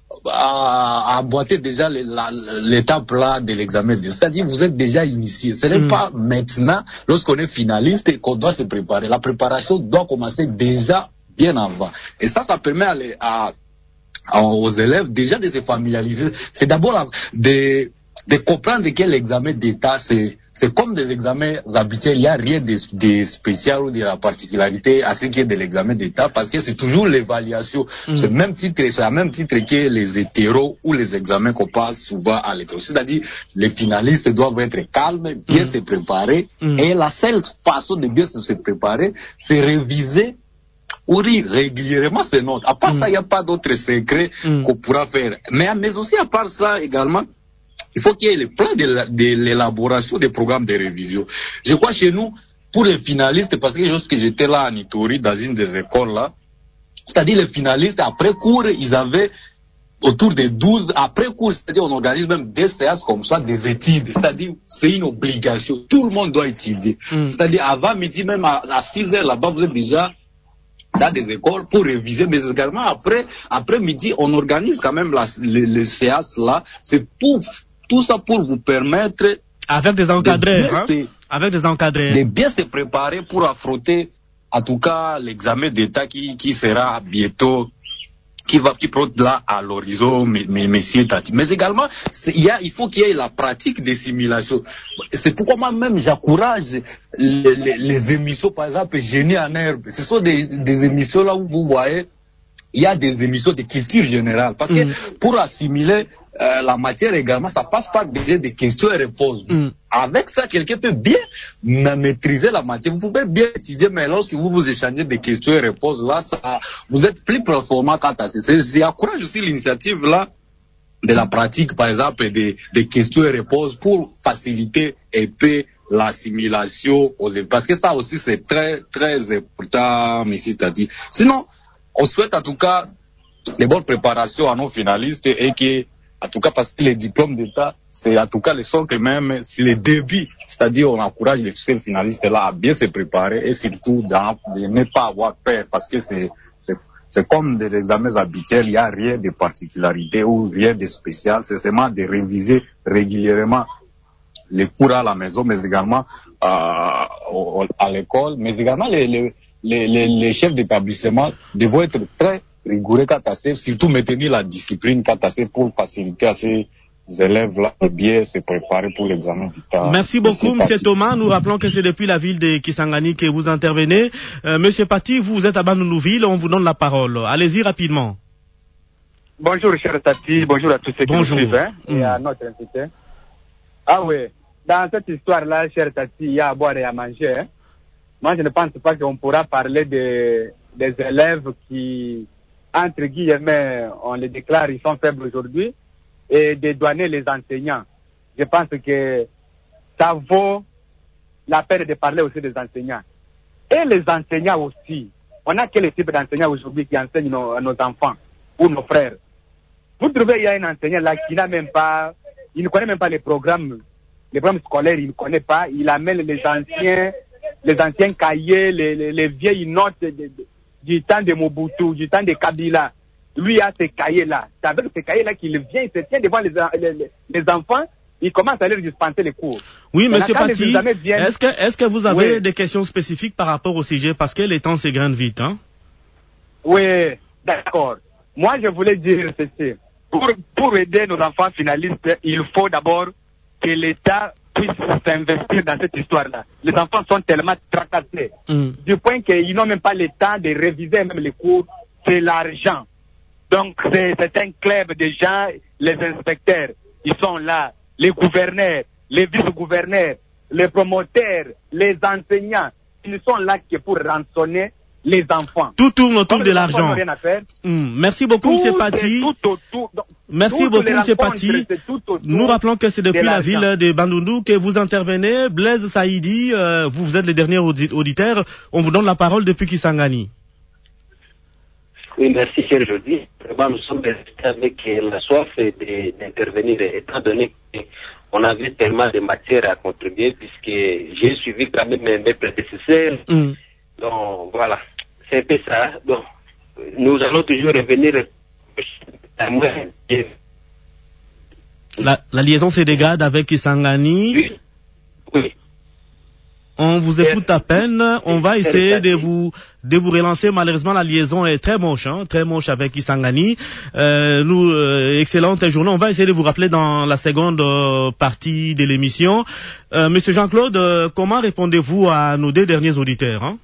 à emboîter déjà l'étape là de l'examen. C'est-à-dire, vous êtes déjà initié. Ce n'est mmh. pas maintenant, lorsqu'on est finaliste, et qu'on doit se préparer. La préparation doit commencer déjà bien avant. Et ça, ça permet à, à, à, aux élèves déjà de se familiariser. C'est d'abord de, de comprendre que l'examen d'État, c'est c'est comme des examens habituels. Il n'y a rien de, de spécial ou de la particularité à ce qui est de l'examen d'État, parce que c'est toujours l'évaluation. Mm. C'est le même titre, c'est le même titre que les hétéros ou les examens qu'on passe souvent à l'hétéro. C'est-à-dire, les finalistes doivent être calmes, bien mm. se préparer. Mm. Et la seule façon de bien se préparer, c'est réviser ou lire régulièrement ces notes. À part mm. ça, il n'y a pas d'autre secret mm. qu'on pourra faire. Mais, mais aussi, à part ça également, il faut qu'il y ait le plan de l'élaboration des programmes de révision. Je crois chez nous, pour les finalistes, parce que lorsque j'étais là en Ituri, dans une des écoles là, c'est-à-dire les finalistes, après cours, ils avaient autour de douze, après cours, c'est-à-dire on organise même des séances comme ça, des études, c'est-à-dire c'est une obligation. Tout le monde doit étudier. Mm. C'est-à-dire avant midi, même à, à six heures là-bas, vous êtes déjà dans des écoles pour réviser, mais également après, après midi, on organise quand même la, les, les séances là. C'est pour tout ça pour vous permettre avec des encadrés, de hein? se, avec des encadrés, de bien se préparer pour affronter, en tout cas, l'examen d'État qui qui sera bientôt, qui va qui prend là à l'horizon, mais messieurs Tati. Mais également, il y a, il faut qu'il y ait la pratique des simulations. C'est pourquoi moi-même j'encourage les, les, les émissions, par exemple, Génie en herbe. Ce sont des des émissions là où vous voyez, il y a des émissions de culture générale, parce que mm. pour assimiler Euh, la matière également, ça passe par déjà des questions et réponses. Mm. Avec ça, quelqu'un peut bien maîtriser la matière. Vous pouvez bien étudier, mais lorsque vous vous échangez des questions et réponses, là, ça, vous êtes plus performant quant à ça. J'encourage aussi l'initiative là de la pratique, par exemple, des, des questions et réponses pour faciliter un peu l'assimilation aux élèves. Parce que ça aussi, c'est très, très important, monsieur Tati. Sinon, on souhaite en tout cas de bonnes préparations à nos finalistes et que en tout cas, parce que les diplômes d'État, c'est en tout cas le socle même, c'est le début. C'est-à-dire, on encourage les futurs finalistes là à bien se préparer et surtout dans, de ne pas avoir peur, parce que c'est, c'est, c'est comme des examens habituels, il n'y a rien de particularité ou rien de spécial. C'est seulement de réviser régulièrement les cours à la maison, mais également euh, à l'école, mais également les, les, les, les chefs d'établissement devront être très rigoureux quant à ça, surtout maintenir la discipline quant à ça pour faciliter à ces élèves-là de bien se préparer pour l'examen d'État. Merci beaucoup, M. Thomas. Nous rappelons que c'est depuis la ville de Kisangani que vous intervenez. Euh, M. Pati, vous êtes à Bandundu-Ville, on vous donne la parole. Allez-y rapidement. Bonjour, cher Tati. Bonjour à tous ceux qui Bonjour. nous suivent, hein, mmh. et à notre invité. Ah oui, dans cette histoire-là, cher Tati, il y a à boire et à manger. Hein. Moi, je ne pense pas qu'on pourra parler de, des élèves qui, entre guillemets, on les déclare, ils sont faibles aujourd'hui, et dédouaner les enseignants. Je pense que ça vaut la peine de parler aussi des enseignants. Et les enseignants aussi. On a quel type d'enseignants aujourd'hui qui enseignent nos, nos enfants ou nos frères? Vous trouvez, il y a un enseignant là qui n'a même pas, il ne connaît même pas les programmes, les programmes scolaires, il ne connaît pas, il amène les anciens, les anciens cahiers, les, les, les vieilles notes de, de, du temps de Mobutu, du temps de Kabila. Lui a ces cahiers-là. C'est avec ces cahiers-là qu'il vient, il se tient devant les, les, les enfants, il commence à leur dispenser les cours. Oui, M. Pati, viennent... est-ce que, est-ce que vous avez oui. des questions spécifiques par rapport au sujet, parce que les temps s'égrènent vite, hein? Oui, d'accord. Moi, je voulais dire ceci. Pour, pour aider nos enfants finalistes, il faut d'abord que l'État puisse s'investir dans cette histoire-là. Les enfants sont tellement tracassés, mm. du point qu'ils n'ont même pas le temps de réviser même les cours, c'est l'argent. Donc, c'est, c'est un club de gens, les inspecteurs, ils sont là, les gouverneurs, les vice-gouverneurs, les promoteurs, les enseignants, ils sont là que pour rançonner les enfants. Tout tourne autour de l'argent. Mmh. Merci beaucoup, M. Pati. Merci beaucoup, M. Pati. Nous rappelons que c'est depuis la ville de Bandundu que vous intervenez. Blaise Saïdi, euh, vous, vous êtes le dernier auditeur. On vous donne la parole depuis Kisangani. Oui, merci, cher Jody. Vraiment, nous sommes restés avec la soif d'intervenir, étant donné qu'on avait tellement de matière à contribuer, puisque j'ai suivi quand même mes prédécesseurs. Mm. Donc, voilà. C'est un peu ça. Donc, nous allons toujours revenir La, la liaison se dégrade avec Kisangani. Oui. Oui. On vous écoute à peine. On va essayer de vous de vous relancer. Malheureusement, la liaison est très moche, hein, très moche avec Kisangani. Euh, nous, euh, excellente journée. On va essayer de vous rappeler dans la seconde euh, partie de l'émission. Euh, Monsieur Jean-Claude, euh, comment répondez-vous à nos deux derniers auditeurs, hein?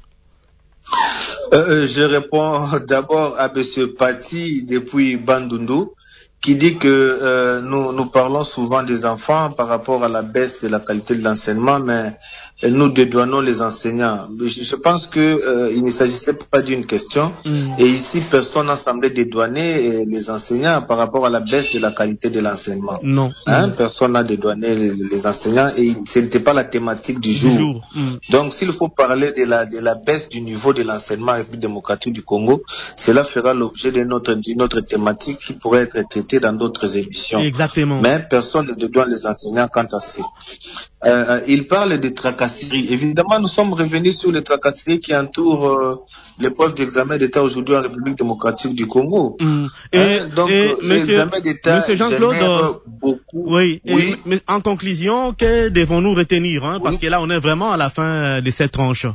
euh, Je réponds d'abord à Monsieur Pati depuis Bandundu, qui dit que euh, nous, nous parlons souvent des enfants par rapport à la baisse de la qualité de l'enseignement, mais nous dédouanons les enseignants. Je, je pense que euh, il ne s'agissait pas d'une question, mm. et ici personne n'a semblé dédouaner les enseignants par rapport à la baisse de la qualité de l'enseignement. Non. Hein? Mm. Personne n'a dédouané les, les enseignants et ce n'était pas la thématique du jour. Du jour. Mm. Donc s'il faut parler de la, de la baisse du niveau de l'enseignement en République démocratique du Congo, cela fera l'objet d'une autre, d'une autre thématique qui pourrait être traitée dans d'autres émissions. Exactement. Mais personne ne dédouane les enseignants quant à ça. Euh, il parle de tracasseries. Évidemment, nous sommes revenus sur les tracasseries qui entourent euh, l'épreuve d'examen d'État aujourd'hui en République démocratique du Congo. Mmh. Et, hein, donc, et l'examen d'État génère beaucoup. Oui, oui. Et, mais en conclusion, que devons-nous retenir, hein, oui. Parce que là, on est vraiment à la fin de cette tranche.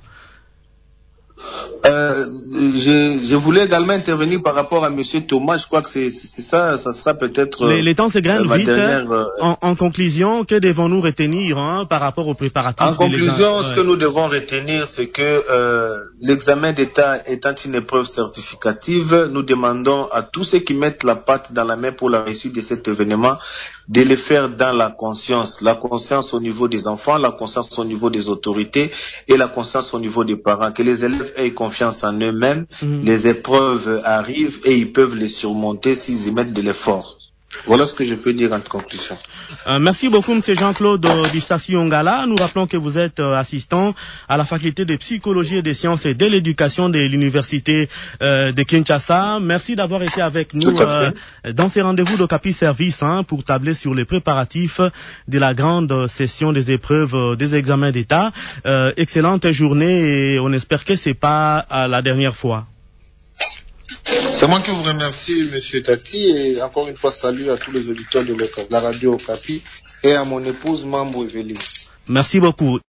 Euh, je, je voulais également intervenir par rapport à Monsieur Thomas. Je crois que c'est, c'est ça, ça sera peut-être. Les, les temps se graignent euh, vite. Dernière, euh, en, en conclusion, que devons-nous retenir hein, par rapport aux préparatifs? En conclusion, ce ouais. que nous devons retenir, c'est que euh, l'examen d'État étant une épreuve certificative, nous demandons à tous ceux qui mettent la patte dans la main pour la réussite de cet événement de le faire dans la conscience, la conscience au niveau des enfants, la conscience au niveau des autorités et la conscience au niveau des parents. Que les élèves aient confiance en eux-mêmes, mmh. les épreuves arrivent et ils peuvent les surmonter s'ils y mettent de l'effort. Voilà ce que je peux dire en conclusion. Euh, merci beaucoup, M. Jean-Claude euh, Bissassi Ongala. Nous rappelons que vous êtes euh, assistant à la faculté de psychologie et des sciences et de l'éducation de l'université euh, de Kinshasa. Merci d'avoir été avec nous euh, dans ces rendez-vous d'Okapi Service hein, pour tabler sur les préparatifs de la grande session des épreuves euh, des examens d'État. Euh, excellente journée et on espère que c'est pas euh, la dernière fois. C'est moi qui vous remercie, Monsieur Tati, et encore une fois, salut à tous les auditeurs de la radio Okapi et à mon épouse Mambo Evelyne. Merci beaucoup.